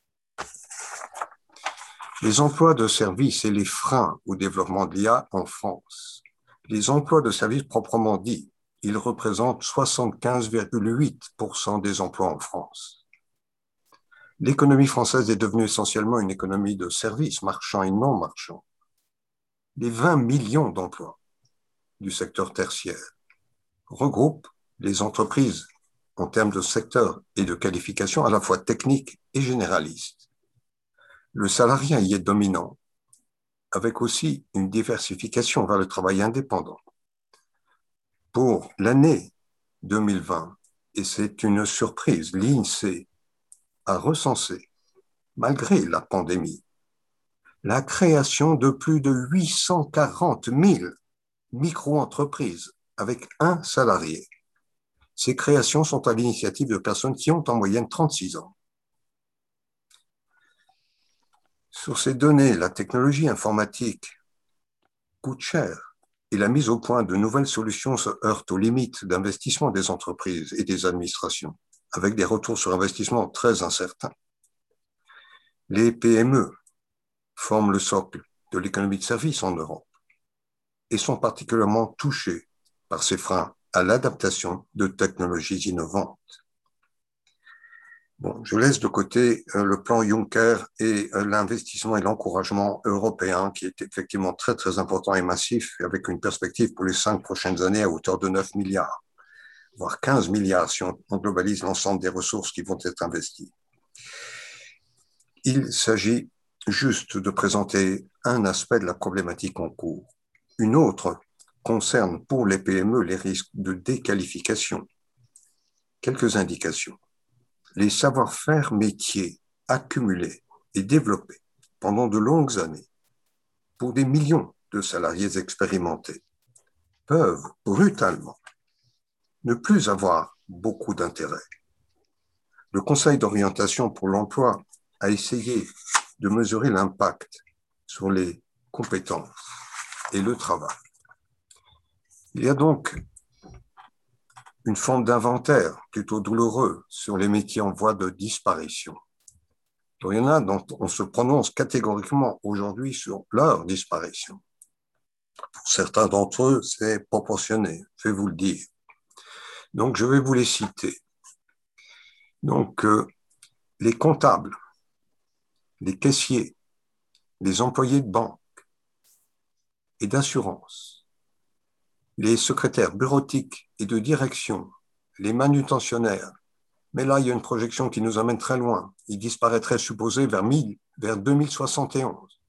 Les emplois de services et les freins au développement de l'I A en France. Les emplois de services proprement dits, ils représentent soixante-quinze virgule huit pour cent des emplois en France. L'économie française est devenue essentiellement une économie de services, marchands et non marchands. Les vingt millions d'emplois du secteur tertiaire regroupent les entreprises en termes de secteur et de qualification à la fois techniques et généralistes. Le salariat y est dominant, avec aussi une diversification vers le travail indépendant. Pour l'année deux mille vingt, et c'est une surprise, l'INSEE a recensé, malgré la pandémie, la création de plus de huit cent quarante mille micro-entreprises avec un salarié. Ces créations sont à l'initiative de personnes qui ont en moyenne trente-six ans. Sur ces données, la technologie informatique coûte cher et la mise au point de nouvelles solutions se heurte aux limites d'investissement des entreprises et des administrations, avec des retours sur investissement très incertains. Les P M E forment le socle de l'économie de service en Europe et sont particulièrement touchées par ces freins à l'adaptation de technologies innovantes. Bon, je laisse de côté euh, le plan Juncker et euh, l'investissement et l'encouragement européen qui est effectivement très, très important et massif, avec une perspective pour les cinq prochaines années à hauteur de neuf milliards, voire quinze milliards si on, on globalise l'ensemble des ressources qui vont être investies. Il s'agit juste de présenter un aspect de la problématique en cours. Une autre concerne pour les P M E les risques de déqualification. Quelques indications. Les savoir-faire métiers accumulés et développés pendant de longues années pour des millions de salariés expérimentés peuvent brutalement ne plus avoir beaucoup d'intérêt. Le Conseil d'orientation pour l'emploi a essayé de mesurer l'impact sur les compétences et le travail. Il y a donc une forme d'inventaire plutôt douloureux sur les métiers en voie de disparition. Il y en a dont on se prononce catégoriquement aujourd'hui sur leur disparition. Pour certains d'entre eux, c'est proportionné, je vais vous le dire. Donc, je vais vous les citer. Donc, euh, les comptables, les caissiers, les employés de banque et d'assurance, les secrétaires bureautiques et de direction, les manutentionnaires. Mais là, il y a une projection qui nous amène très loin. Il disparaîtrait supposé vers, mille, vers deux mille soixante et onze.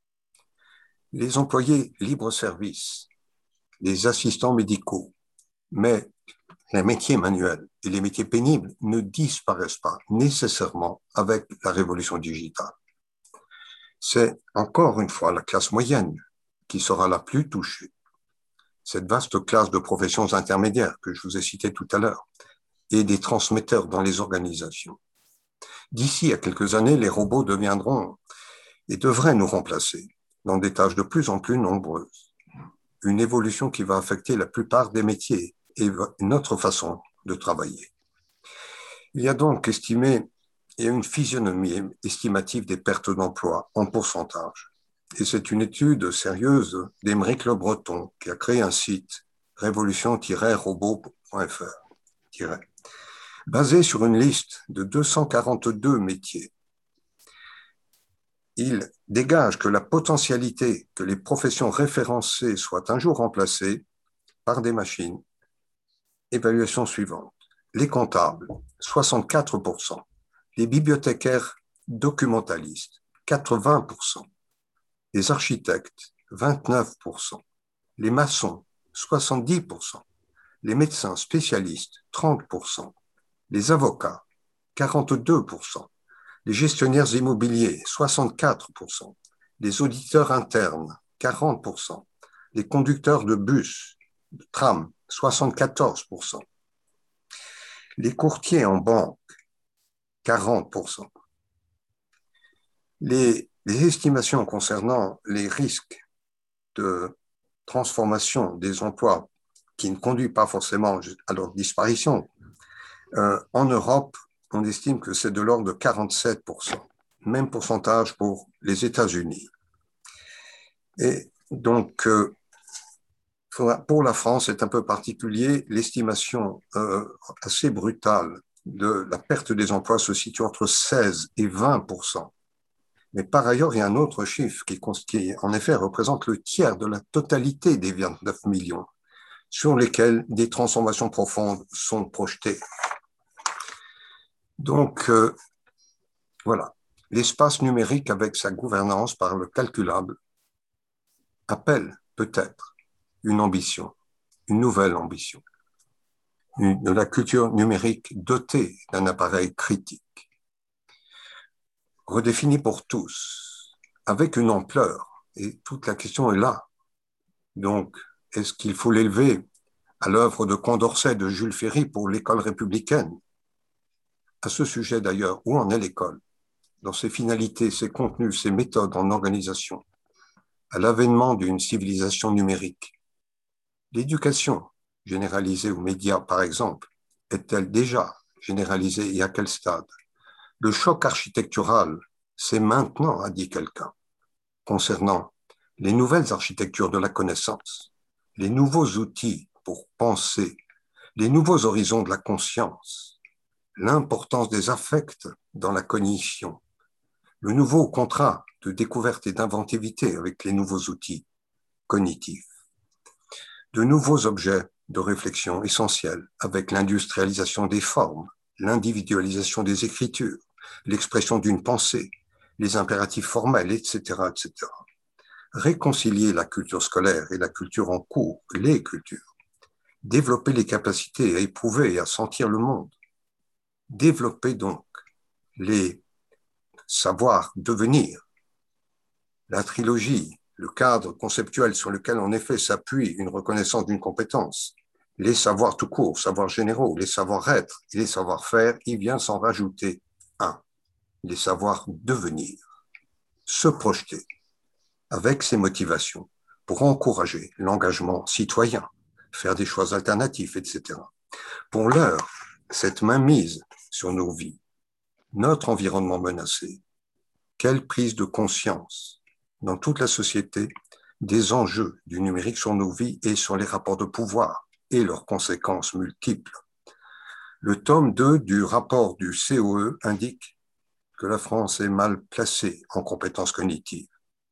Les employés libre-service, les assistants médicaux, mais les métiers manuels et les métiers pénibles ne disparaissent pas nécessairement avec la révolution digitale. C'est encore une fois la classe moyenne qui sera la plus touchée. Cette vaste classe de professions intermédiaires que je vous ai citées tout à l'heure et des transmetteurs dans les organisations. D'ici à quelques années, les robots deviendront et devraient nous remplacer dans des tâches de plus en plus nombreuses. Une évolution qui va affecter la plupart des métiers et notre façon de travailler. Il y a donc estimé, il y a une physionomie estimative des pertes d'emploi en pourcentage. Et c'est une étude sérieuse d'Émeric Le Breton qui a créé un site révolution tiret robot point f r, basé sur une liste de deux cent quarante-deux métiers. Il dégage que la potentialité que les professions référencées soient un jour remplacées par des machines. Évaluation suivante. Les comptables, soixante-quatre pour cent. Les bibliothécaires documentalistes, quatre-vingts pour cent. Les architectes, vingt-neuf pour cent. Les maçons, soixante-dix pour cent. Les médecins spécialistes, trente pour cent. Les avocats, quarante-deux pour cent. Les gestionnaires immobiliers, soixante-quatre pour cent. Les auditeurs internes, quarante pour cent. Les conducteurs de bus, de tram, soixante-quatorze pour cent. Les courtiers en banque, quarante pour cent. Les, les estimations concernant les risques de transformation des emplois qui ne conduit pas forcément à leur disparition, euh, en Europe, on estime que c'est de l'ordre de quarante-sept pour cent, même pourcentage pour les États-Unis. Et donc, euh, pour la France, c'est un peu particulier, l'estimation euh, assez brutale de la perte des emplois se situe entre seize et vingt pour cent. Mais par ailleurs, il y a un autre chiffre qui, qui, en effet, représente le tiers de la totalité des vingt-neuf millions sur lesquels des transformations profondes sont projetées. Donc, euh, voilà, l'espace numérique avec sa gouvernance par le calculable appelle peut-être une ambition, une nouvelle ambition, une, de la culture numérique dotée d'un appareil critique, redéfinie pour tous, avec une ampleur, et toute la question est là. Donc, est-ce qu'il faut l'élever à l'œuvre de Condorcet, de Jules Ferry pour l'école républicaine? À ce sujet d'ailleurs, où en est l'école? Dans ses finalités, ses contenus, ses méthodes en organisation, à l'avènement d'une civilisation numérique. L'éducation généralisée aux médias, par exemple, est-elle déjà généralisée et à quel stade? Le choc architectural, c'est maintenant, a dit quelqu'un, concernant les nouvelles architectures de la connaissance, les nouveaux outils pour penser, les nouveaux horizons de la conscience, l'importance des affects dans la cognition, le nouveau contrat de découverte et d'inventivité avec les nouveaux outils cognitifs, de nouveaux objets de réflexion essentiels avec l'industrialisation des formes, l'individualisation des écritures, l'expression d'une pensée, les impératifs formels, et cetera, et cetera. Réconcilier la culture scolaire et la culture en cours, les cultures, développer les capacités à éprouver et à sentir le monde, développer donc les savoirs devenir, la trilogie, le cadre conceptuel sur lequel en effet s'appuie une reconnaissance d'une compétence, les savoirs tout court, savoirs généraux, les savoir-être et les savoir-faire, il vient s'en rajouter un, les savoirs devenir, se projeter avec ses motivations pour encourager l'engagement citoyen, faire des choix alternatifs, et cetera. Pour l'heure, cette mainmise sur nos vies, notre environnement menacé, quelle prise de conscience dans toute la société des enjeux du numérique sur nos vies et sur les rapports de pouvoir et leurs conséquences multiples. Le tome deux du rapport du C O E indique que la France est mal placée en compétences cognitives.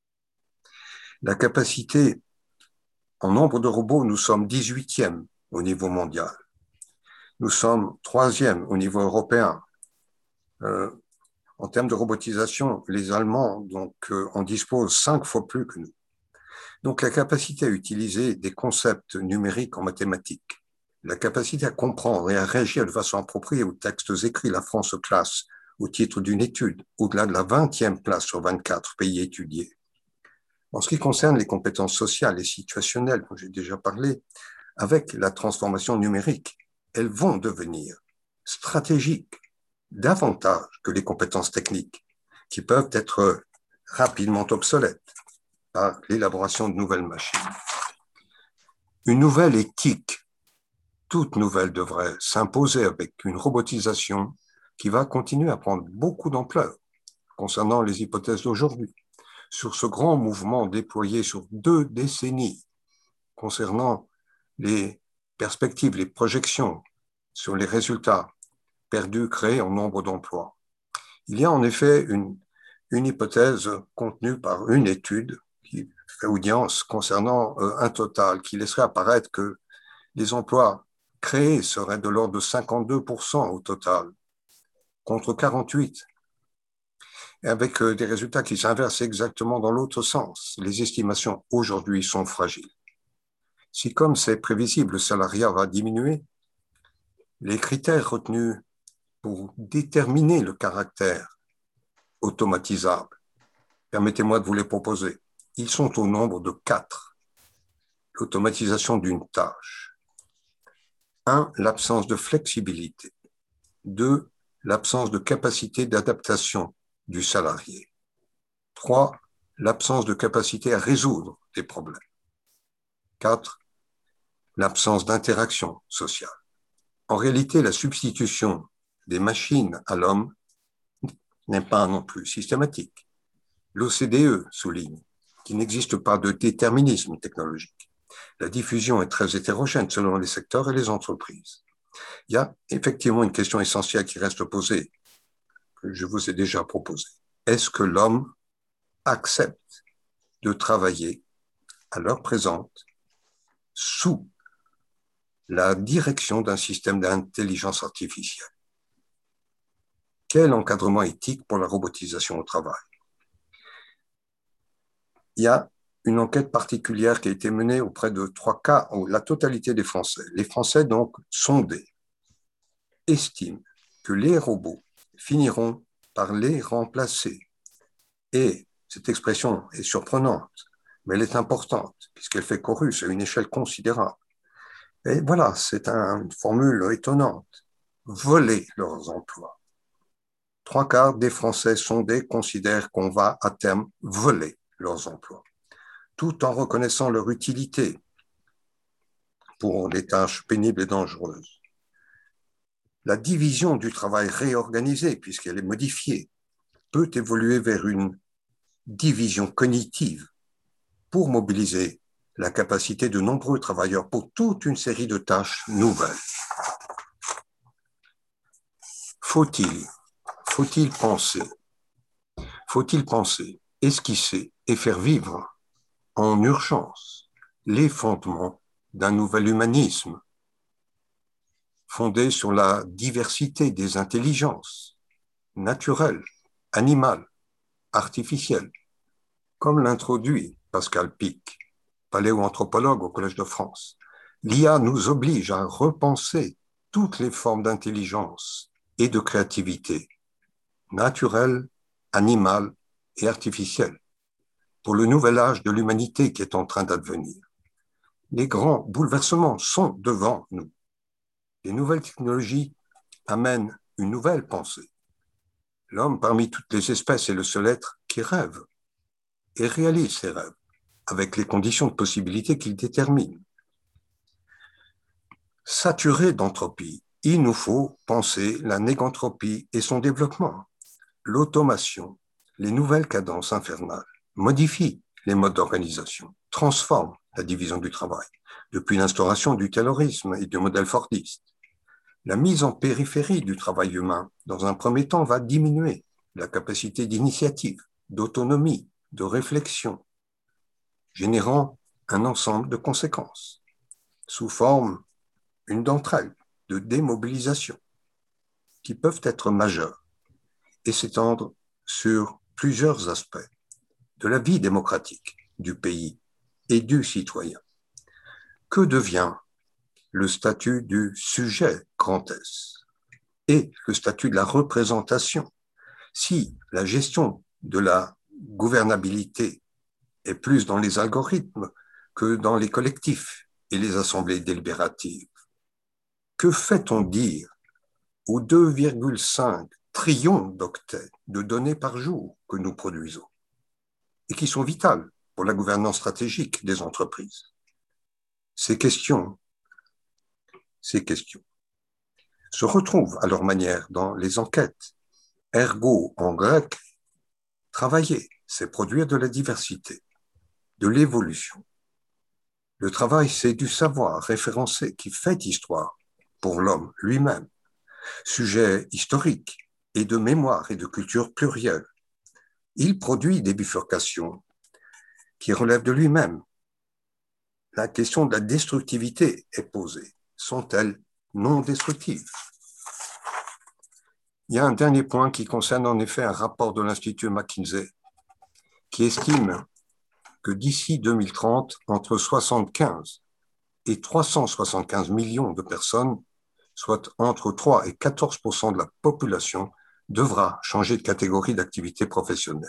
La capacité en nombre de robots, nous sommes dix-huitième au niveau mondial. Nous sommes troisième au niveau européen. Euh, en termes de robotisation, les Allemands donc, euh, en disposent cinq fois plus que nous. Donc la capacité à utiliser des concepts numériques en mathématiques, la capacité à comprendre et à réagir de façon appropriée aux textes écrits, la France se classe au titre d'une étude, au-delà de la vingtième place sur vingt-quatre pays étudiés. En ce qui concerne les compétences sociales et situationnelles, dont j'ai déjà parlé, avec la transformation numérique, elles vont devenir stratégiques davantage que les compétences techniques, qui peuvent être rapidement obsolètes par l'élaboration de nouvelles machines. Une nouvelle éthique, toute nouvelle devrait s'imposer avec une robotisation qui va continuer à prendre beaucoup d'ampleur concernant les hypothèses d'aujourd'hui, sur ce grand mouvement déployé sur deux décennies concernant les perspectives, les projections sur les résultats perdus, créés en nombre d'emplois. Il y a en effet une, une hypothèse contenue par une étude qui fait audience concernant euh, un total qui laisserait apparaître que les emplois créés seraient de l'ordre de cinquante-deux pour cent au total, contre quarante-huit, et avec euh, des résultats qui s'inversent exactement dans l'autre sens. Les estimations aujourd'hui sont fragiles. Si, comme c'est prévisible, le salariat va diminuer, les critères retenus pour déterminer le caractère automatisable, permettez-moi de vous les proposer. Ils sont au nombre de quatre. L'automatisation d'une tâche. Un, l'absence de flexibilité. Deux, l'absence de capacité d'adaptation du salarié. Trois, l'absence de capacité à résoudre des problèmes. Quatre, l'absence d'interaction sociale. En réalité, la substitution des machines à l'homme n'est pas non plus systématique. L'O C D E souligne qu'il n'existe pas de déterminisme technologique. La diffusion est très hétérogène selon les secteurs et les entreprises. Il y a effectivement une question essentielle qui reste posée, que je vous ai déjà proposée. Est-ce que l'homme accepte de travailler à l'heure présente sous la direction d'un système d'intelligence artificielle? Quel encadrement éthique pour la robotisation au travail? Il y a une enquête particulière qui a été menée auprès de trois cas, la totalité des Français. Les Français, donc, sondés, estiment que les robots finiront par les remplacer. Et cette expression est surprenante, mais elle est importante, puisqu'elle fait chorus à une échelle considérable. Et voilà, c'est un, une formule étonnante. Voler leurs emplois. Trois quarts des Français sondés considèrent qu'on va à terme voler leurs emplois, tout en reconnaissant leur utilité pour les tâches pénibles et dangereuses. La division du travail réorganisée, puisqu'elle est modifiée, peut évoluer vers une division cognitive pour mobiliser la capacité de nombreux travailleurs pour toute une série de tâches nouvelles. Faut-il, faut-il penser, faut-il penser, esquisser et faire vivre en urgence les fondements d'un nouvel humanisme fondé sur la diversité des intelligences naturelles, animales, artificielles, comme l'introduit Pascal Pic, paléoanthropologue au Collège de France. L'I A nous oblige à repenser toutes les formes d'intelligence et de créativité, naturelle, animale et artificielle, pour le nouvel âge de l'humanité qui est en train d'advenir. Les grands bouleversements sont devant nous. Les nouvelles technologies amènent une nouvelle pensée. L'homme, parmi toutes les espèces, est le seul être qui rêve et réalise ses rêves avec les conditions de possibilité qu'il détermine. Saturé d'entropie, il nous faut penser la négantropie et son développement. L'automation, les nouvelles cadences infernales modifient les modes d'organisation, transforment la division du travail, depuis l'instauration du taylorisme et du modèle fordiste. La mise en périphérie du travail humain, dans un premier temps, va diminuer la capacité d'initiative, d'autonomie, de réflexion, générant un ensemble de conséquences, sous forme, une d'entre elles, de démobilisation, qui peuvent être majeures et s'étendre sur plusieurs aspects de la vie démocratique du pays et du citoyen. Que devient le statut du sujet grand S et le statut de la représentation si la gestion de la gouvernabilité est plus dans les algorithmes que dans les collectifs et les assemblées délibératives? Que fait-on dire aux deux virgule cinq trillions d'octets de données par jour que nous produisons et qui sont vitales pour la gouvernance stratégique des entreprises? Ces questions, ces questions se retrouvent à leur manière dans les enquêtes. Ergo, en grec, travailler, c'est produire de la diversité, de l'évolution. Le travail, c'est du savoir référencé qui fait histoire pour l'homme lui-même, sujet historique et de mémoire et de culture plurielle. Il produit des bifurcations qui relèvent de lui-même. La question de la destructivité est posée. Sont-elles non destructives? Il y a un dernier point qui concerne en effet un rapport de l'Institut McKinsey qui estime que d'ici deux mille trente, entre soixante-quinze et trois cent soixante-quinze millions de personnes, soit entre trois et quatorze pour cent de la population, devra changer de catégorie d'activité professionnelle.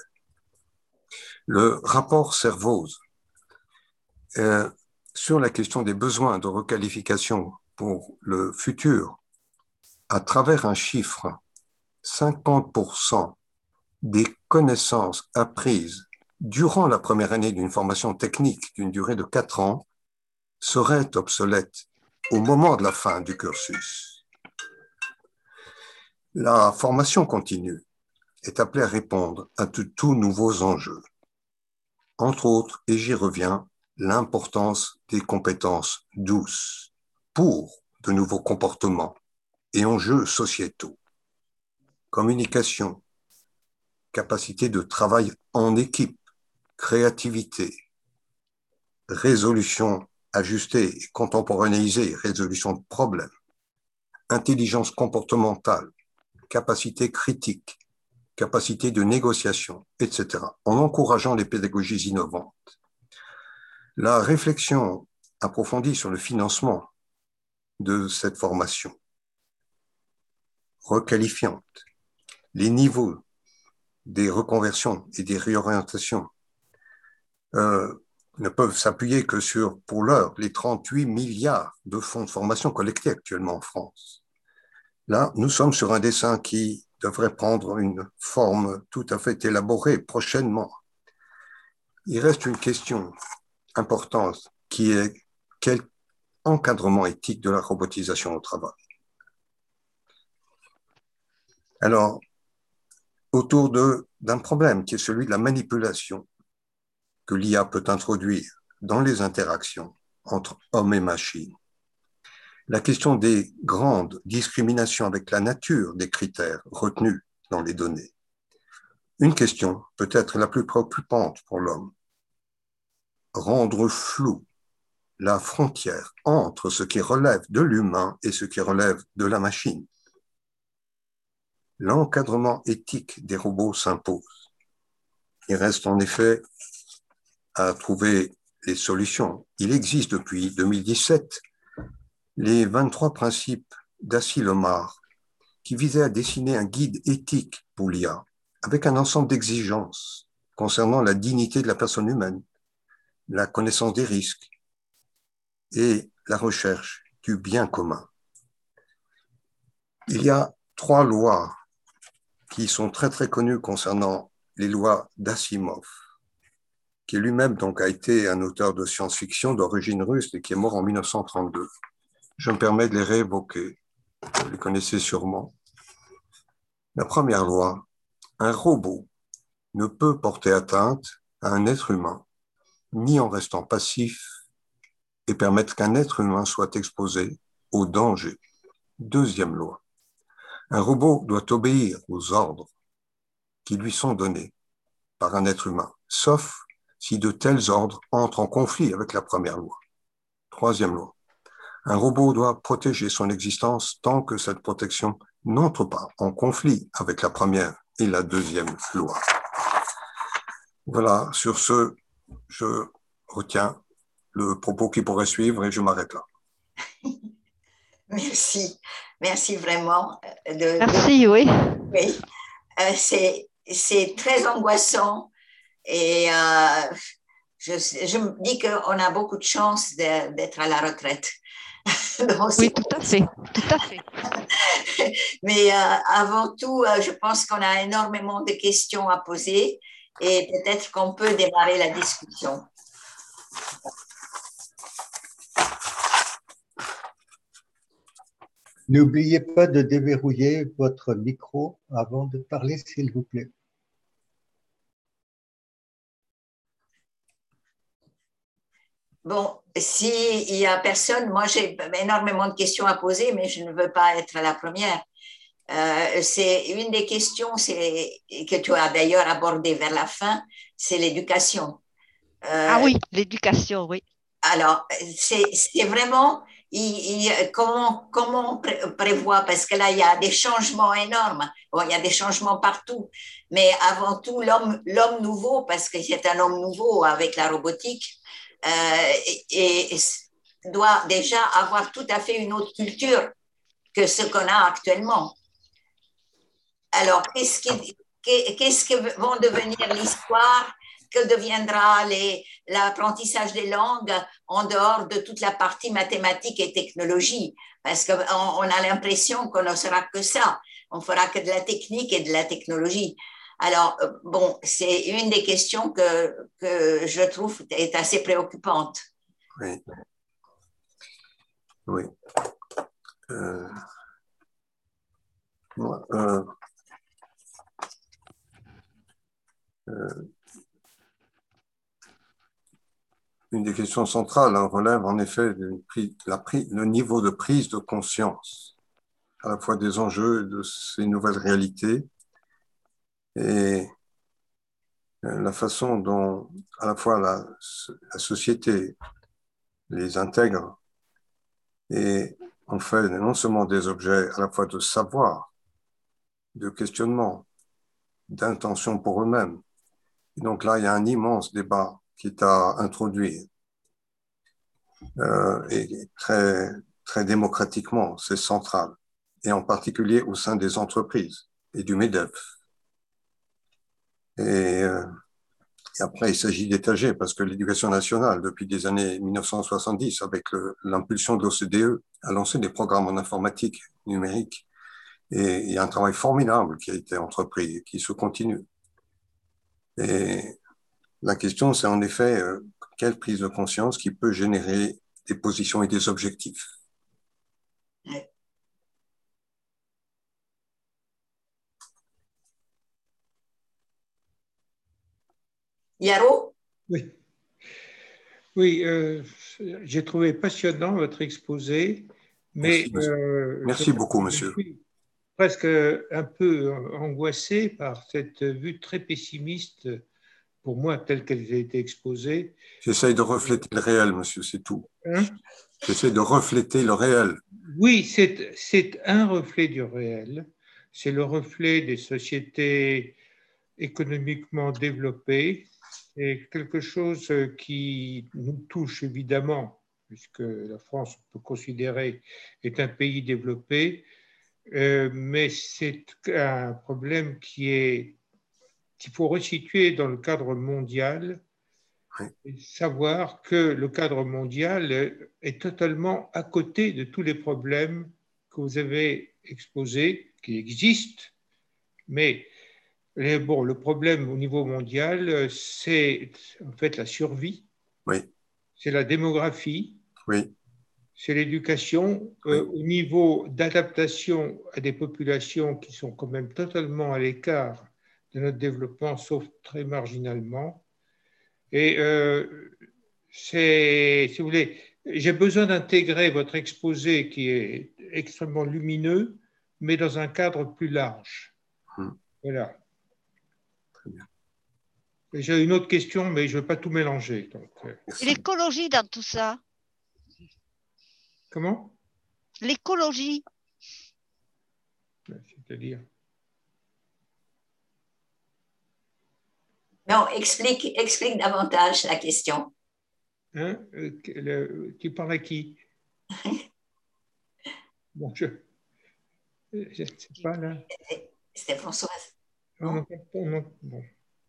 Le rapport Servoz euh, sur la question des besoins de requalification pour le futur, à travers un chiffre, cinquante pour cent des connaissances apprises durant la première année d'une formation technique d'une durée de quatre ans seraient obsolètes au moment de la fin du cursus. La formation continue est appelée à répondre à de tout nouveaux enjeux. Entre autres, et j'y reviens, l'importance des compétences douces pour de nouveaux comportements et enjeux sociétaux. Communication, capacité de travail en équipe, créativité, résolution ajustée et contemporanéisée, résolution de problèmes, intelligence comportementale, capacité critique, capacité de négociation, et cetera, en encourageant les pédagogies innovantes. La réflexion approfondie sur le financement de cette formation, requalifiante, les niveaux des reconversions et des réorientations euh, ne peuvent s'appuyer que sur, pour l'heure, les trente-huit milliards de fonds de formation collectés actuellement en France. Là, nous sommes sur un dessin qui devrait prendre une forme tout à fait élaborée prochainement. Il reste une question importante qui est quel encadrement éthique de la robotisation au travail. Alors, autour de, d'un problème qui est celui de la manipulation que l'I A peut introduire dans les interactions entre hommes et machines. La question des grandes discriminations avec la nature des critères retenus dans les données. Une question peut-être la plus préoccupante pour l'homme. Rendre flou la frontière entre ce qui relève de l'humain et ce qui relève de la machine. L'encadrement éthique des robots s'impose. Il reste en effet à trouver les solutions. Il existe depuis deux mille dix-sept les vingt-trois principes d'Asilomar qui visaient à dessiner un guide éthique pour l'I A avec un ensemble d'exigences concernant la dignité de la personne humaine, la connaissance des risques et la recherche du bien commun. Il y a trois lois qui sont très très connues concernant les lois d'Asimov, qui lui-même donc a été un auteur de science-fiction d'origine russe et qui est mort en mille neuf cent trente-deux. Je me permets de les réévoquer, vous les connaissez sûrement. La première loi, un robot ne peut porter atteinte à un être humain, ni en restant passif, et permettre qu'un être humain soit exposé au danger. Deuxième loi, un robot doit obéir aux ordres qui lui sont donnés par un être humain, sauf si de tels ordres entrent en conflit avec la première loi. Troisième loi, un robot doit protéger son existence tant que cette protection n'entre pas en conflit avec la première et la deuxième loi. Voilà, sur ce, je retiens le propos qui pourrait suivre et je m'arrête là. Merci, merci vraiment. De, Merci, de... oui. Oui, euh, c'est, c'est très angoissant et euh, je, je me dis qu'on a beaucoup de chance de, d'être à la retraite. Donc, oui, tout à fait, tout à fait. Mais euh, avant tout, euh, je pense qu'on a énormément de questions à poser et peut-être qu'on peut démarrer la discussion. N'oubliez pas de déverrouiller votre micro avant de parler, s'il vous plaît. Bon, s'il n'y a personne, moi j'ai énormément de questions à poser, mais je ne veux pas être la première. Euh, c'est une des questions c'est, que tu as d'ailleurs abordées vers la fin, c'est l'éducation. Euh, ah oui, l'éducation, oui. Alors, c'est, c'est vraiment il, il, comment, comment on prévoit, parce que là, il y a des changements énormes. Bon, il y a des changements partout, mais avant tout, l'homme, l'homme nouveau, parce que c'est un homme nouveau avec la robotique, euh, et, et doit déjà avoir tout à fait une autre culture que ce qu'on a actuellement. Alors, qu'est-ce, qui, qu'est-ce que vont devenir l'histoire, que deviendra les, l'apprentissage des langues en dehors de toute la partie mathématiques et technologie? Parce qu'on on a l'impression qu'on ne sera que ça. On fera que de la technique et de la technologie. Alors, bon, c'est une des questions que, que je trouve est assez préoccupante. Oui. Oui. Euh, euh, euh, une des questions centrales hein, relève en effet de la, le niveau de prise de conscience, à la fois des enjeux de ces nouvelles réalités et la façon dont à la fois la, la société les intègre et en fait non seulement des objets à la fois de savoir, de questionnement, d'intention pour eux-mêmes. Donc là, il y a un immense débat qui est à introduire. Euh, et très, très démocratiquement, c'est central, et en particulier au sein des entreprises et du MEDEF. Et, euh, et après, il s'agit d'étager, parce que l'éducation nationale, depuis les années mille neuf cent soixante-dix, avec l'impulsion de l'O C D E, a lancé des programmes en informatique numérique. Et il y a un travail formidable qui a été entrepris et qui se continue. Et la question, c'est en effet, euh, quelle prise de conscience qui peut générer des positions et des objectifs. Yaro? Oui, oui euh, j'ai trouvé passionnant votre exposé, mais Merci, euh, Merci je, beaucoup, je monsieur. suis presque un peu angoissé par cette vue très pessimiste, pour moi, telle qu'elle a été exposée. J'essaye de refléter le réel, monsieur, c'est tout. Hein? J'essaie de refléter le réel. Oui, c'est un reflet du réel. C'est le reflet des sociétés économiquement développées. C'est quelque chose qui nous touche évidemment, puisque la France, on peut considérer, est un pays développé, euh, mais c'est un problème qui est qu'il faut resituer dans le cadre mondial. Oui. Et savoir que le cadre mondial est totalement à côté de tous les problèmes que vous avez exposés, qui existent, mais bon, le problème au niveau mondial, c'est en fait la survie, oui. C'est la démographie, oui. C'est l'éducation, oui. euh, au niveau d'adaptation à des populations qui sont quand même totalement à l'écart de notre développement, sauf très marginalement. Et euh, c'est, si vous voulez, j'ai besoin d'intégrer votre exposé qui est extrêmement lumineux, mais dans un cadre plus large. Hum. Voilà. Très bien. J'ai une autre question, mais je ne veux pas tout mélanger. Donc, et l'écologie dans tout ça? Comment? L'écologie. C'est-à-dire? Non, explique, explique davantage la question. Hein? Le, tu parles à qui? Bon, je ne sais pas là. C'était Françoise. Non, non, non, bon.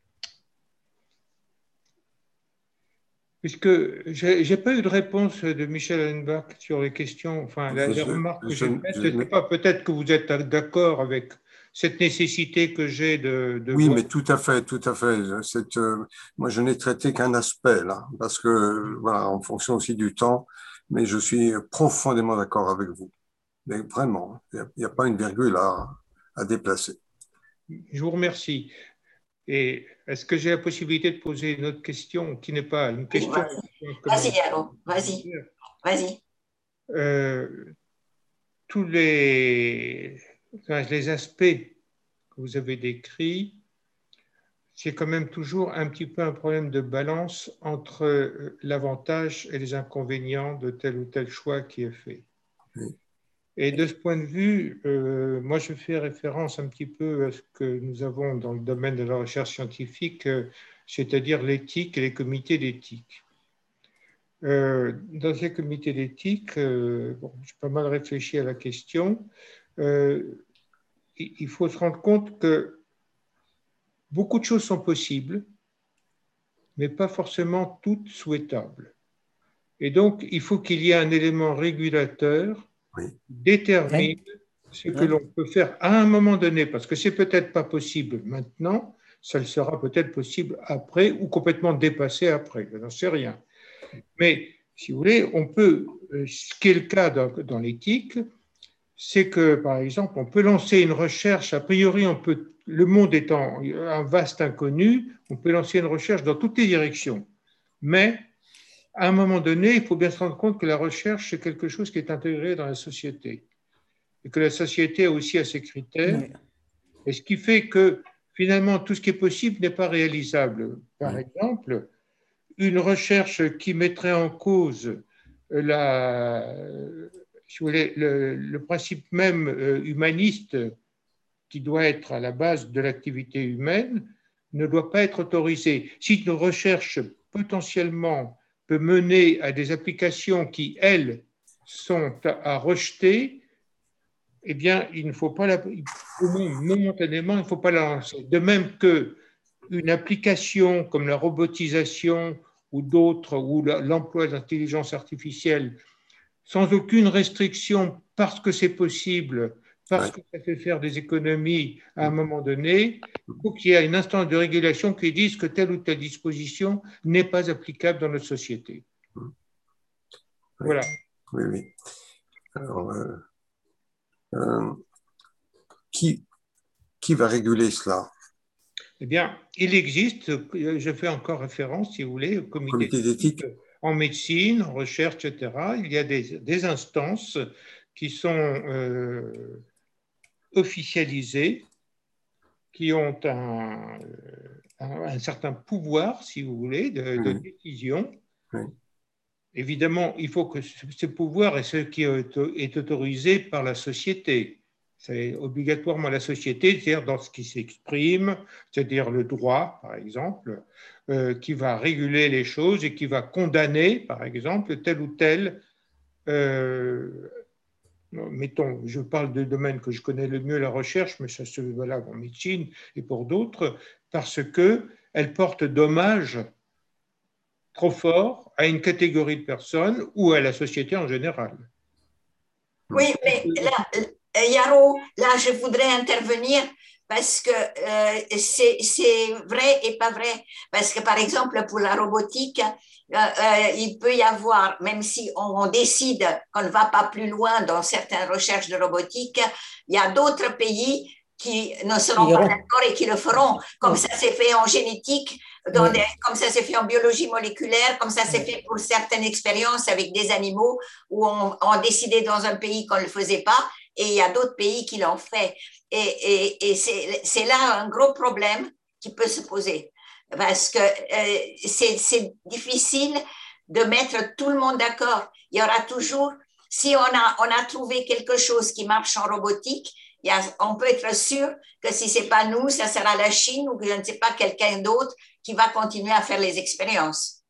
Puisque je n'ai pas eu de réponse de Michel Allenbach sur les questions, enfin, la, les remarques que j'ai faites, je ne sais pas, peut-être que vous êtes d'accord avec cette nécessité que j'ai de, de... Oui, voir. Mais tout à fait, tout à fait. Cette, euh, moi, je n'ai traité qu'un aspect, là, parce que, voilà, en fonction aussi du temps, mais je suis profondément d'accord avec vous. Mais vraiment, il n'y a, a pas une virgule à, à déplacer. Je vous remercie. Et est-ce que j'ai la possibilité de poser une autre question qui n'est pas une question? Vas-y, Yaro, vas-y, vas-y. Euh, tous les, les aspects que vous avez décrits, c'est quand même toujours un petit peu un problème de balance entre l'avantage et les inconvénients de tel ou tel choix qui est fait. Oui. Et de ce point de vue, euh, moi je fais référence un petit peu à ce que nous avons dans le domaine de la recherche scientifique, euh, c'est-à-dire l'éthique et les comités d'éthique. Euh, dans ces comités d'éthique, euh, bon, j'ai pas mal réfléchi à la question, euh, il faut se rendre compte que beaucoup de choses sont possibles, mais pas forcément toutes souhaitables. Et donc, il faut qu'il y ait un élément régulateur oui. détermine oui. ce que oui. l'on peut faire à un moment donné, parce que c'est peut-être pas possible maintenant, ça le sera peut-être possible après ou complètement dépassé après, je n'en sais rien. Mais si vous voulez, on peut, ce qui est le cas dans, dans l'éthique, c'est que, par exemple, on peut lancer une recherche, a priori, on peut, le monde étant un vaste inconnu, on peut lancer une recherche dans toutes les directions. Mais à un moment donné, il faut bien se rendre compte que la recherche, c'est quelque chose qui est intégré dans la société. Et que la société a aussi à ses critères. Oui. Et ce qui fait que, finalement, tout ce qui est possible n'est pas réalisable. Par oui. exemple, une recherche qui mettrait en cause la, si vous voulez, le, le principe même humaniste qui doit être à la base de l'activité humaine ne doit pas être autorisée. Si une recherche potentiellement peut mener à des applications qui, elles, sont à, à rejeter, eh bien, il ne faut pas la, momentanément, il ne faut pas la lancer. De même qu'une application comme la robotisation ou d'autres, ou l'emploi d'intelligence artificielle, sans aucune restriction, parce que c'est possible, parce que ça fait faire des économies à un moment donné, il faut qu'il y ait une instance de régulation qui dise que telle ou telle disposition n'est pas applicable dans notre société. Oui. Voilà. Oui, oui. Alors, euh, euh, qui, qui va réguler cela? Eh bien, il existe, je fais encore référence, si vous voulez, au comité, comité d'éthique en médecine, en recherche, et cetera. Il y a des, des instances qui sont euh, officialisées, qui ont un, un, un certain pouvoir, si vous voulez, de, de décision. Oui. Évidemment, il faut que ce pouvoir est ce qui est autorisé par la société. C'est obligatoirement la société, c'est-à-dire dans ce qui s'exprime, c'est-à-dire le droit, par exemple, euh, qui va réguler les choses et qui va condamner, par exemple, tel ou tel, euh, mettons, je parle de domaine que je connais le mieux, la recherche, mais ça se valable en médecine et pour d'autres, parce qu'elle porte dommage trop fort à une catégorie de personnes ou à la société en général. Oui, mais là, Yaro, là, je voudrais intervenir parce que euh, c'est vrai et pas vrai. Parce que, par exemple, pour la robotique, euh, euh, il peut y avoir, même si on, on décide qu'on ne va pas plus loin dans certaines recherches de robotique, il y a d'autres pays qui ne seront pas d'accord et qui le feront, comme ça s'est fait en génétique, dans des, comme ça s'est fait en biologie moléculaire, comme ça s'est fait pour certaines expériences avec des animaux où on, on décidait dans un pays qu'on ne le faisait pas, et il y a d'autres pays qui l'ont fait. Et, et, et c'est là un gros problème qui peut se poser, parce que euh, c'est difficile de mettre tout le monde d'accord. Il y aura toujours, si on a, on a trouvé quelque chose qui marche en robotique, il y a, on peut être sûr que si ce n'est pas nous, ça sera la Chine ou que je ne sais pas, quelqu'un d'autre qui va continuer à faire les expériences.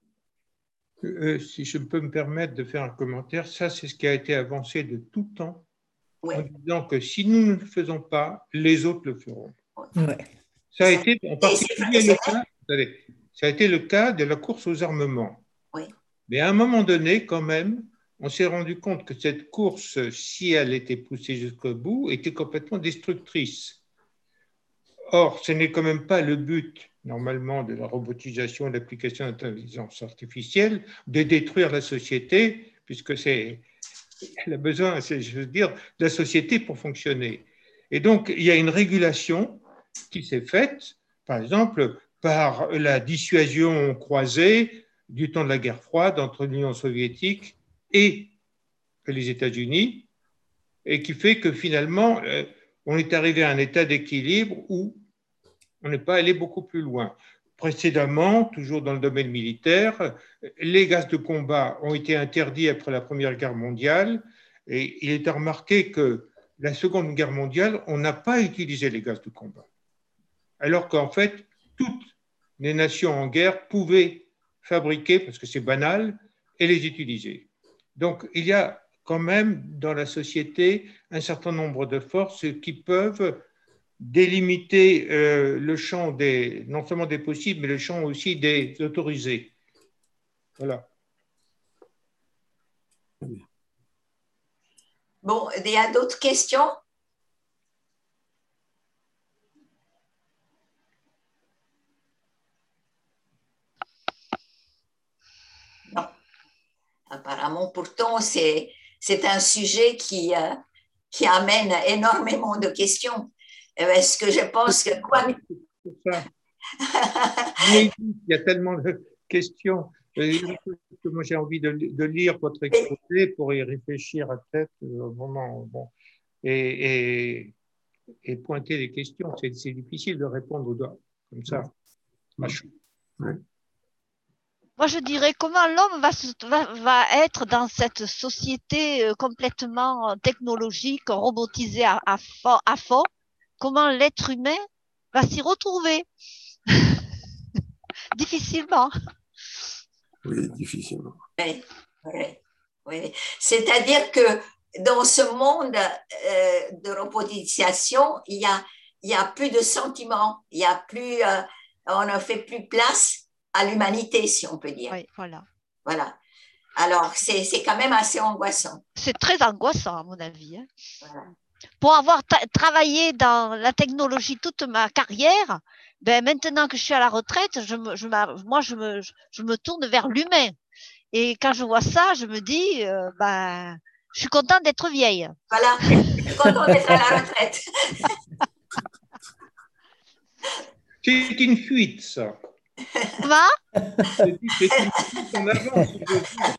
Euh, si je peux me permettre de faire un commentaire, ça c'est ce qui a été avancé de tout temps, oui. En disant que si nous ne le faisons pas, les autres le feront. Oui. Ça a été en particulier le cas, attendez, ça a été le cas de la course aux armements. Oui. Mais à un moment donné, quand même, on s'est rendu compte que cette course, si elle était poussée jusqu'au bout, était complètement destructrice. Or, ce n'est quand même pas le but, normalement, de la robotisation et de l'application de l'intelligence artificielle, de détruire la société, puisque c'est, elle a besoin, je veux dire, de la société pour fonctionner. Et donc, il y a une régulation qui s'est faite, par exemple, par la dissuasion croisée du temps de la guerre froide entre l'Union soviétique et les États-Unis, et qui fait que finalement, euh, on est arrivé à un état d'équilibre où on n'est pas allé beaucoup plus loin. Précédemment, toujours dans le domaine militaire, les gaz de combat ont été interdits après la Première Guerre mondiale, et il est à remarquer que la Seconde Guerre mondiale, on n'a pas utilisé les gaz de combat, alors qu'en fait, toutes les nations en guerre pouvaient fabriquer, parce que c'est banal, et les utiliser. Donc, il y a quand même dans la société un certain nombre de forces qui peuvent délimiter euh, le champ des, non seulement des possibles, mais le champ aussi des autorisés. Voilà. Bon, il y a d'autres questions? Non. Apparemment, pourtant, c'est un sujet qui, euh, qui amène énormément de questions. Est-ce que je pense que quoi... Il y a tellement de questions Et moi, j'ai envie de, de lire votre exposé pour y réfléchir à tête, euh, vraiment, bon, et, et, et pointer les questions. C'est, c'est difficile de répondre au doigt, comme ça. Oui. Moi, je dirais comment l'homme va, se- va, va être dans cette société euh, complètement euh, technologique, robotisée à, à, fond, à fond. Comment l'être humain va s'y retrouver difficilement. Oui, difficilement. Oui, oui, oui. C'est-à-dire que dans ce monde euh, de robotisation, il y a, il y a plus de sentiments, il y a plus, euh, on ne fait plus place à l'humanité, si on peut dire. Oui, voilà. Voilà. Alors, c'est, c'est quand même assez angoissant. C'est très angoissant, à mon avis. Hein. Voilà. Pour avoir ta- travaillé dans la technologie toute ma carrière, ben maintenant que je suis à la retraite, je me, je m'a- moi, je me, je me tourne vers l'humain. Et quand je vois ça, je me dis, euh, ben, je suis contente d'être vieille. Voilà. Je suis contente d'être à la retraite. C'est une fuite, ça. Comment ? C'est, c'est une fuite en avant, si j'ose dire.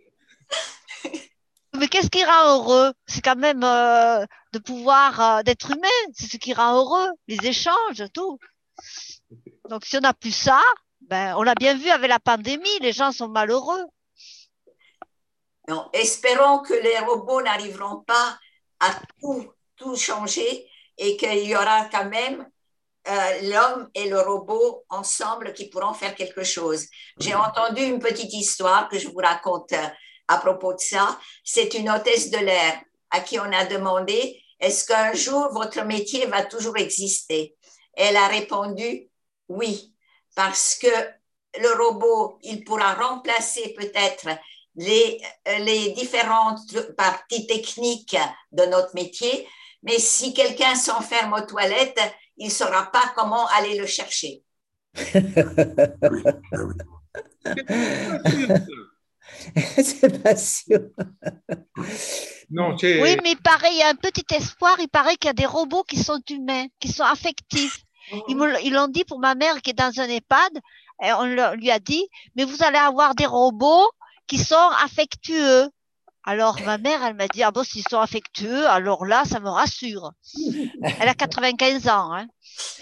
Mais qu'est-ce qui rend heureux? C'est quand même euh, de pouvoir euh, d'être humain. C'est ce qui rend heureux, les échanges, tout. Donc si on n'a plus ça, ben on l'a bien vu avec la pandémie, les gens sont malheureux. Non, espérons que les robots n'arriveront pas à tout, tout changer et qu'il y aura quand même euh, l'homme et le robot ensemble qui pourront faire quelque chose. J'ai entendu une petite histoire que je vous raconte euh, à propos de ça. C'est une hôtesse de l'air à qui on a demandé est-ce qu'un jour votre métier va toujours exister? Elle a répondu oui, parce que le robot, il pourra remplacer peut-être les, les différentes parties techniques de notre métier, mais si quelqu'un s'enferme aux toilettes, il ne saura pas comment aller le chercher. Oui, ah oui. C'est pas sûr. Non, c'est... Oui, mais il paraît, il y a un petit espoir, il paraît qu'il y a des robots qui sont humains, qui sont affectifs. Ils, me, ils l'ont dit pour ma mère qui est dans un EHPAD, et on le, lui a dit, mais vous allez avoir des robots qui sont affectueux. Alors ma mère, elle m'a dit, ah bon, s'ils sont affectueux, alors là, ça me rassure. Elle a quatre-vingt-quinze ans. Hein.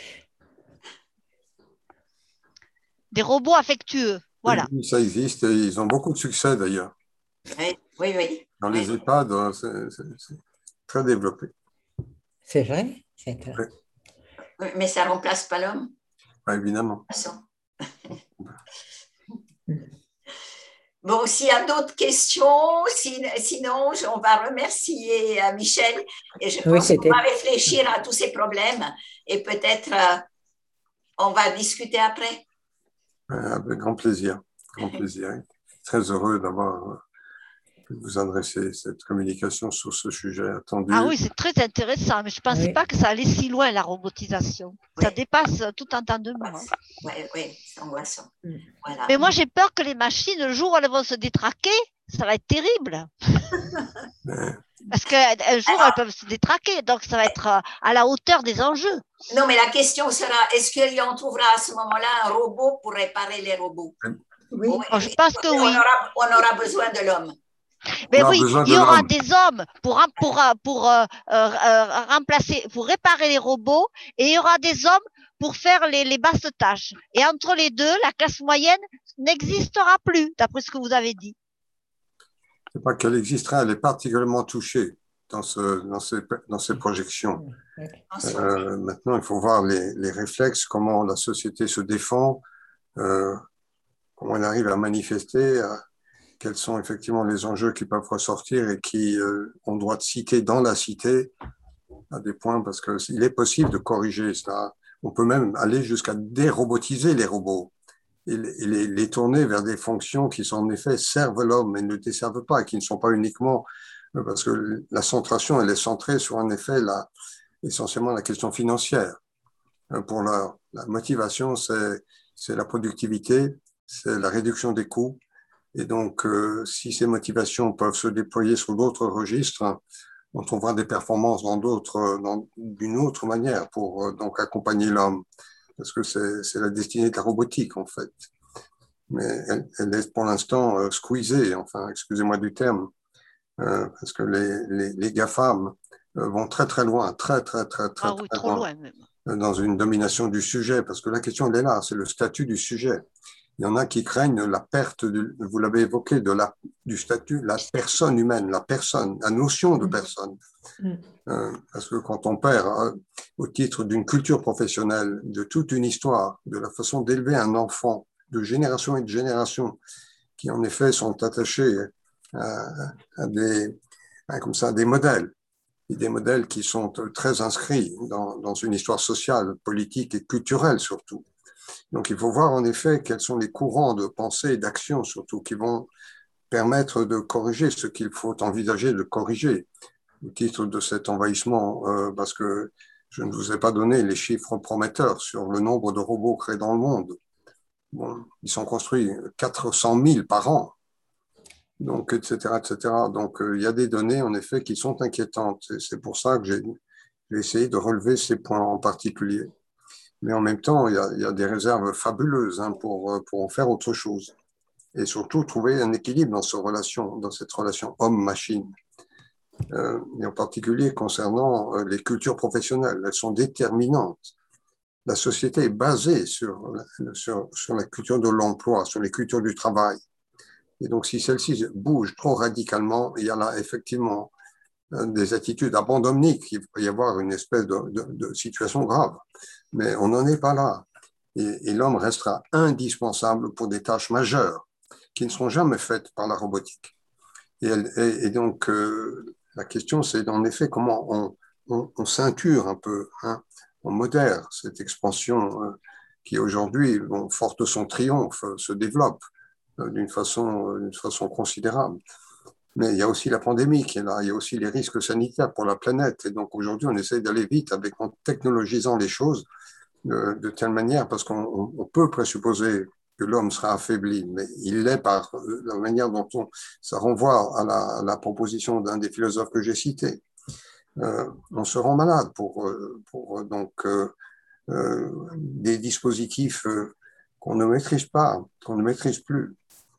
Des robots affectueux, voilà. Oui, ça existe et ils ont beaucoup de succès d'ailleurs. Oui, oui, oui. Dans oui. les EHPAD, c'est, c'est, c'est très développé. C'est vrai? C'est intéressant. Oui, mais ça ne remplace pas l'homme. Ah, évidemment. Bon, s'il y a d'autres questions, sinon, on va remercier Michel et je pense Oui, qu'on va réfléchir à tous ces problèmes et peut-être euh, on va discuter après. Avec grand plaisir. Grand plaisir. Très heureux d'avoir pu vous adresser cette communication sur ce sujet attendu. Ah oui, c'est très intéressant, mais je ne pensais Oui. pas que ça allait si loin, la robotisation. Oui. Ça dépasse tout entendement. Hein. Oui, oui, c'est angoissant. Mm. Voilà. Mais moi, j'ai peur que les machines, le jour où elles vont se détraquer, ça va être terrible. Mais, Parce qu'un jour, elles peuvent se détraquer, donc ça va être à la hauteur des enjeux. Non, mais la question sera, est-ce qu'il y en trouvera à ce moment-là un robot pour réparer les robots? Oui. Oui. Oh, je pense que on oui. Aura, on aura besoin de l'homme. Mais on a oui, besoin il y de aura l'homme. des hommes pour, pour, pour euh, euh, remplacer, pour réparer les robots, et il y aura des hommes pour faire les, les basses tâches. Et entre les deux, la classe moyenne n'existera plus, d'après ce que vous avez dit. C'est pas qu'elle existera, elle est particulièrement touchée dans, ce, dans, ces, dans ces projections. Euh, maintenant, il faut voir les, les réflexes, comment la société se défend, euh, comment elle arrive à manifester, à, quels sont effectivement les enjeux qui peuvent ressortir et qui euh, ont droit de citer dans la cité à des points, parce qu'il est possible de corriger ça. On peut même aller jusqu'à dérobotiser les robots et les, les tourner vers des fonctions qui sont en effet servent l'homme et ne le desservent pas, et qui ne sont pas uniquement, parce que la centration, elle est centrée sur en effet la, essentiellement la question financière. Pour la, la motivation, c'est, c'est la productivité, c'est la réduction des coûts. Et donc, euh, si ces motivations peuvent se déployer sur d'autres registres, on trouvera des performances dans d'autres, dans, d'une autre manière pour euh, donc accompagner l'homme, parce que c'est, c'est la destinée de la robotique en fait. mais elle, elle est pour l'instant euh, squeezée, enfin, excusez-moi du terme, euh, parce que les, les, les GAFAM euh, vont très très loin, très très très très, Ah oui, très trop loin, loin même. euh, dans une domination du sujet, parce que la question elle est là, c'est le statut du sujet. Il y en a qui craignent la perte, du, vous l'avez évoqué, de la, du statut, la personne humaine, la personne, la notion de personne. Mm. Euh, parce que quand on perd, euh, au titre d'une culture professionnelle, de toute une histoire, de la façon d'élever un enfant, de génération et de génération, qui en effet sont attachés à, à des, à, comme ça, des modèles, et des modèles qui sont très inscrits dans, dans une histoire sociale, politique et culturelle surtout. Donc il faut voir en effet quels sont les courants de pensée et d'action surtout qui vont permettre de corriger ce qu'il faut envisager de corriger au titre de cet envahissement, euh, parce que je ne vous ai pas donné les chiffres prometteurs sur le nombre de robots créés dans le monde. Bon, ils sont construits quatre cent mille par an, donc, et cetera, et cetera. Donc, euh, il y a des données, en effet, qui sont inquiétantes. Et c'est pour ça que j'ai, j'ai essayé de relever ces points en particulier. Mais en même temps, il y a, il y a des réserves fabuleuses hein, pour, pour en faire autre chose. Et surtout, trouver un équilibre dans, ce relation, dans cette relation homme-machine. Euh, et en particulier concernant euh, les cultures professionnelles. Elles sont déterminantes. La société est basée sur, sur, sur la culture de l'emploi, sur les cultures du travail. Et donc, si celle-ci bouge trop radicalement, il y a là effectivement des attitudes abandonniques. Il peut y avoir une espèce de, de, de situation grave. Mais on n'en est pas là. Et, et l'homme restera indispensable pour des tâches majeures qui ne seront jamais faites par la robotique. Et, elle, et, et donc, euh, la question, c'est en effet comment on, on, on ceinture un peu, hein, on modère cette expansion euh, qui aujourd'hui, bon, forte de son triomphe, euh, se développe euh, d'une façon, d'une façon considérable. Mais il y a aussi la pandémie qui est là, il y a aussi les risques sanitaires pour la planète. Et donc aujourd'hui, on essaie d'aller vite avec, en technologisant les choses de, de telle manière, parce qu'on on peut présupposer que l'homme sera affaibli, mais il l'est par la manière dont on, ça renvoie à la, à la proposition d'un des philosophes que j'ai cité. Euh, on se rend malade pour, pour donc euh, euh, des dispositifs euh, qu'on ne maîtrise pas, qu'on ne maîtrise plus.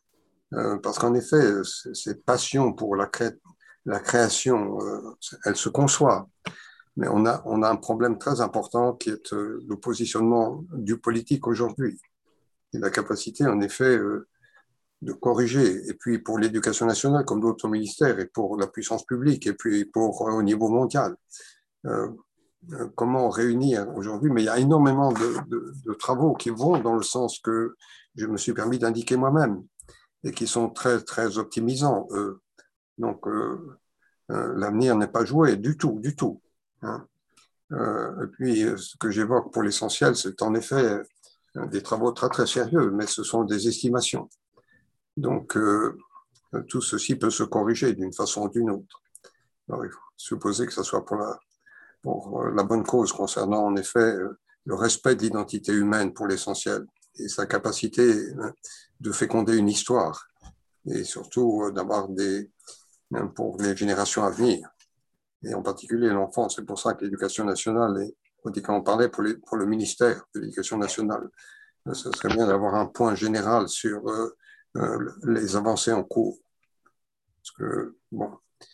Euh, parce qu'en effet, cette passion pour la, cré la création, euh, elle se conçoit. Mais on a, on a un problème très important qui est euh, le positionnement du politique aujourd'hui. Et la capacité, en effet, euh, de corriger. Et puis pour l'éducation nationale, comme d'autres ministères, et pour la puissance publique, et puis pour euh, au niveau mondial. Euh, euh, comment réunir aujourd'hui? Mais il y a énormément de, de, de travaux qui vont dans le sens que je me suis permis d'indiquer moi-même et qui sont très, très optimisants. Euh, donc, euh, euh, l'avenir n'est pas joué du tout, du tout. Hein. Euh, et puis, ce que j'évoque pour l'essentiel, c'est en effet des travaux très, très sérieux, mais ce sont des estimations. Donc, euh, tout ceci peut se corriger d'une façon ou d'une autre. Alors, il faut supposer que ce soit pour la, pour la bonne cause concernant, en effet, le respect de l'identité humaine pour l'essentiel et sa capacité de féconder une histoire et surtout d'avoir des, pour les générations à venir, et en particulier l'enfant. C'est pour ça que l'éducation nationale, et quand on parlait pour, les, pour le ministère de l'éducation nationale, ce serait bien d'avoir un point général sur euh, euh, les avancées en cours. Parce que, bon,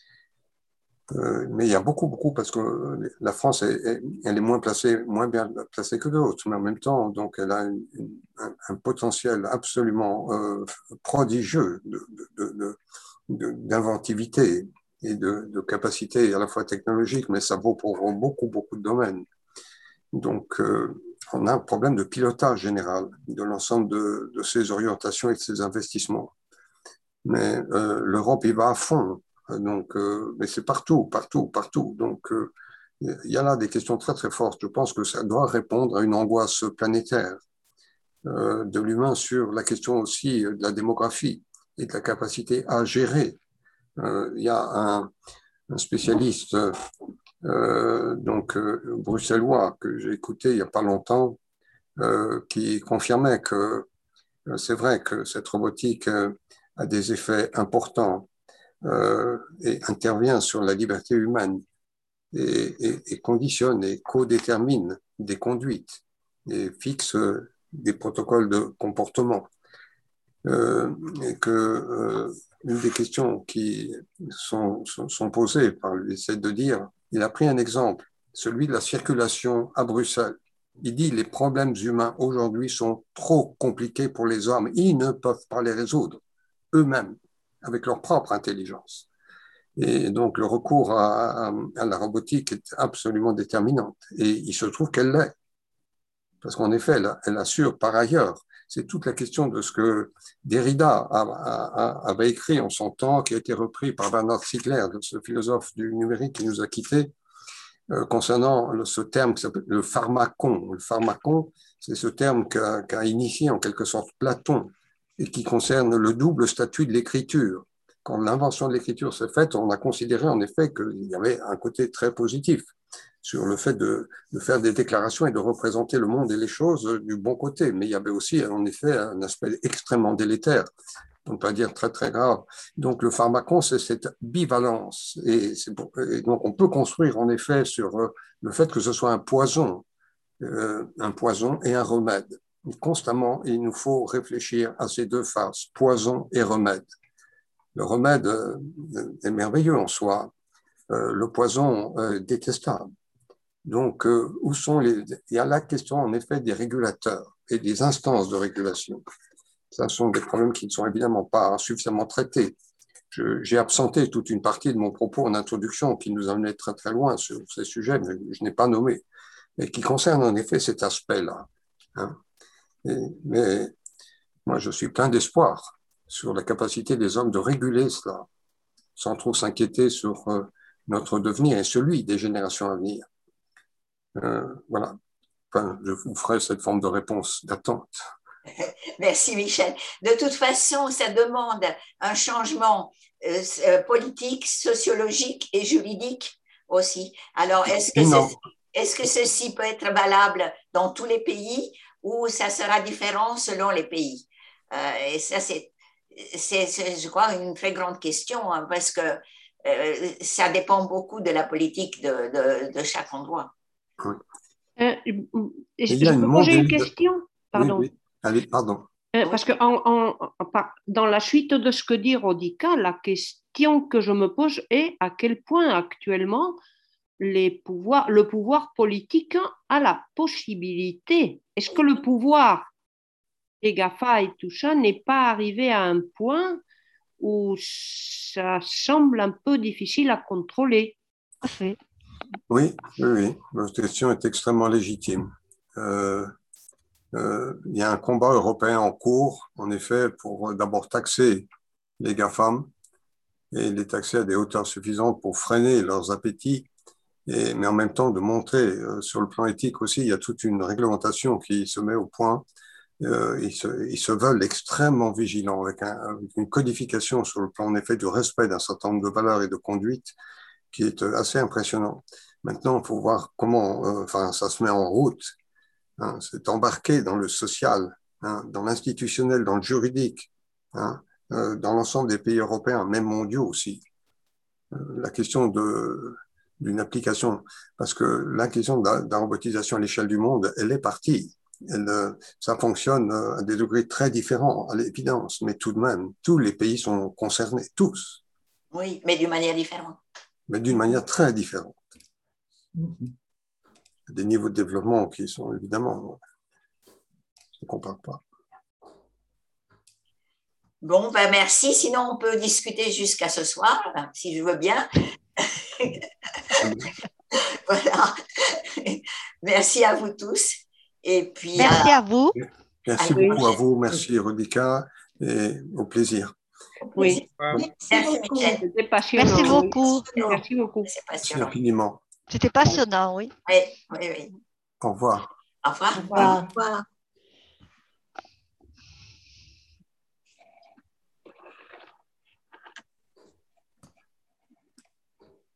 euh, mais il y a beaucoup, beaucoup, parce que la France, est, est, elle est moins placée, moins bien placée que d'autres, mais en même temps, donc, elle a une, une, un, un potentiel absolument euh, prodigieux de, de, de, d'inventivité et de, de capacité à la fois technologique, mais ça vaut pour beaucoup, beaucoup de domaines. Donc, euh, on a un problème de pilotage général de l'ensemble de, de ces orientations et de ces investissements. Mais euh, l'Europe y va à fond. Donc, euh, mais c'est partout, partout, partout. Donc, euh, il y a là des questions très, très fortes. Je pense que ça doit répondre à une angoisse planétaire euh, de l'humain sur la question aussi de la démographie et de la capacité à gérer. Euh, il y a un, un spécialiste euh, donc euh, bruxellois que j'ai écouté il n'y a pas longtemps euh, qui confirmait que euh, c'est vrai que cette robotique euh, a des effets importants euh, et intervient sur la liberté humaine et, et, et conditionne et co-détermine des conduites et fixe des protocoles de comportement. euh, et que euh, une des questions qui sont, sont, sont posées par lui, c'est de dire, il a pris un exemple, celui de la circulation à Bruxelles. Il dit les problèmes humains aujourd'hui sont trop compliqués pour les hommes. Ils ne peuvent pas les résoudre eux-mêmes, avec leur propre intelligence. Et donc, le recours à, à, à la robotique est absolument déterminant. Et il se trouve qu'elle l'est. Parce qu'en effet, elle, elle assure par ailleurs. C'est toute la question de ce que Derrida a, a, avait écrit en son temps, qui a été repris par Bernard Stiegler, ce philosophe du numérique qui nous a quittés, euh, concernant le, ce terme qui s'appelle le pharmacon. Le pharmacon, c'est ce terme qu'a, qu'a initié en quelque sorte Platon et qui concerne le double statut de l'écriture. Quand l'invention de l'écriture s'est faite, on a considéré en effet qu'il y avait un côté très positif sur le fait de, de faire des déclarations et de représenter le monde et les choses du bon côté. Mais il y avait aussi, en effet, un aspect extrêmement délétère, on ne peut pas dire très, très grave. Donc, le pharmacon, c'est cette bivalence. Et, c'est pour, et donc, on peut construire, en effet, sur le fait que ce soit un poison, euh, un poison et un remède. Et constamment, il nous faut réfléchir à ces deux faces, poison et remède. Le remède euh, est merveilleux en soi, euh, le poison euh, détestable. Donc, euh, où sont les... il y a la question, en effet, des régulateurs et des instances de régulation. Ce sont des problèmes qui ne sont évidemment pas suffisamment traités. Je, j'ai absenté toute une partie de mon propos en introduction qui nous amenait très très loin sur ces sujets, mais je n'ai pas nommé, et qui concerne en effet cet aspect-là. Hein. Et, mais moi, je suis plein d'espoir sur la capacité des hommes de réguler cela, sans trop s'inquiéter sur euh, notre devenir et celui des générations à venir. Euh, voilà. Enfin, je vous ferai cette forme de réponse d'attente. Merci Michel. De toute façon, ça demande un changement euh, politique, sociologique et juridique aussi. Alors, est-ce que, ceci, est-ce que ceci peut être valable dans tous les pays ou ça sera différent selon les pays? euh, Et ça, c'est, c'est, c'est, je crois, une très grande question hein, parce que euh, ça dépend beaucoup de la politique de, de, de chaque endroit. Oui. Euh, est-ce que je peux poser une question? Pardon. Oui, oui. Allez, pardon. Euh, parce que en, en, en, dans la suite de ce que dit Rodica, la question que je me pose est à quel point actuellement les pouvoirs, le pouvoir politique a la possibilité. Est-ce que le pouvoir des GAFA et tout ça n'est pas arrivé à un point où ça semble un peu difficile à contrôler? Parfait. Oui, oui, oui. Votre question est extrêmement légitime. Euh, euh, il y a un combat européen en cours, en effet, pour d'abord taxer les GAFAM et les taxer à des hauteurs suffisantes pour freiner leurs appétits, et, mais en même temps de montrer, euh, sur le plan éthique aussi, il y a toute une réglementation qui se met au point. Euh, ils, se, ils se veulent extrêmement vigilants avec, un, avec une codification sur le plan, en effet, du respect d'un certain nombre de valeurs et de conduites qui est assez impressionnant. Maintenant, il faut voir comment euh, enfin, ça se met en route. Hein, c'est embarqué dans le social, hein, dans l'institutionnel, dans le juridique, hein, euh, dans l'ensemble des pays européens, même mondiaux aussi. Euh, la question de, d'une application, parce que la question de la, de la robotisation à l'échelle du monde, elle est partie. Elle, euh, ça fonctionne à des degrés très différents, à l'évidence, mais tout de même, tous les pays sont concernés, tous. Oui, mais d'une manière différente. Mais d'une manière très différente. Des niveaux de développement qui sont évidemment, ne se comparent pas. Bon, ben merci. Sinon, on peut discuter jusqu'à ce soir, si je veux bien. Voilà. Merci à vous tous. Et puis, merci à, à vous. Merci à beaucoup à vous. Merci, Rodica. Et au plaisir. Oui. Merci, merci Michel. C'était passionnant. Merci beaucoup. Merci beaucoup. Merci infiniment. C'était passionnant, oui. Oui, oui, oui. Au revoir. Au revoir. Au revoir. Au revoir.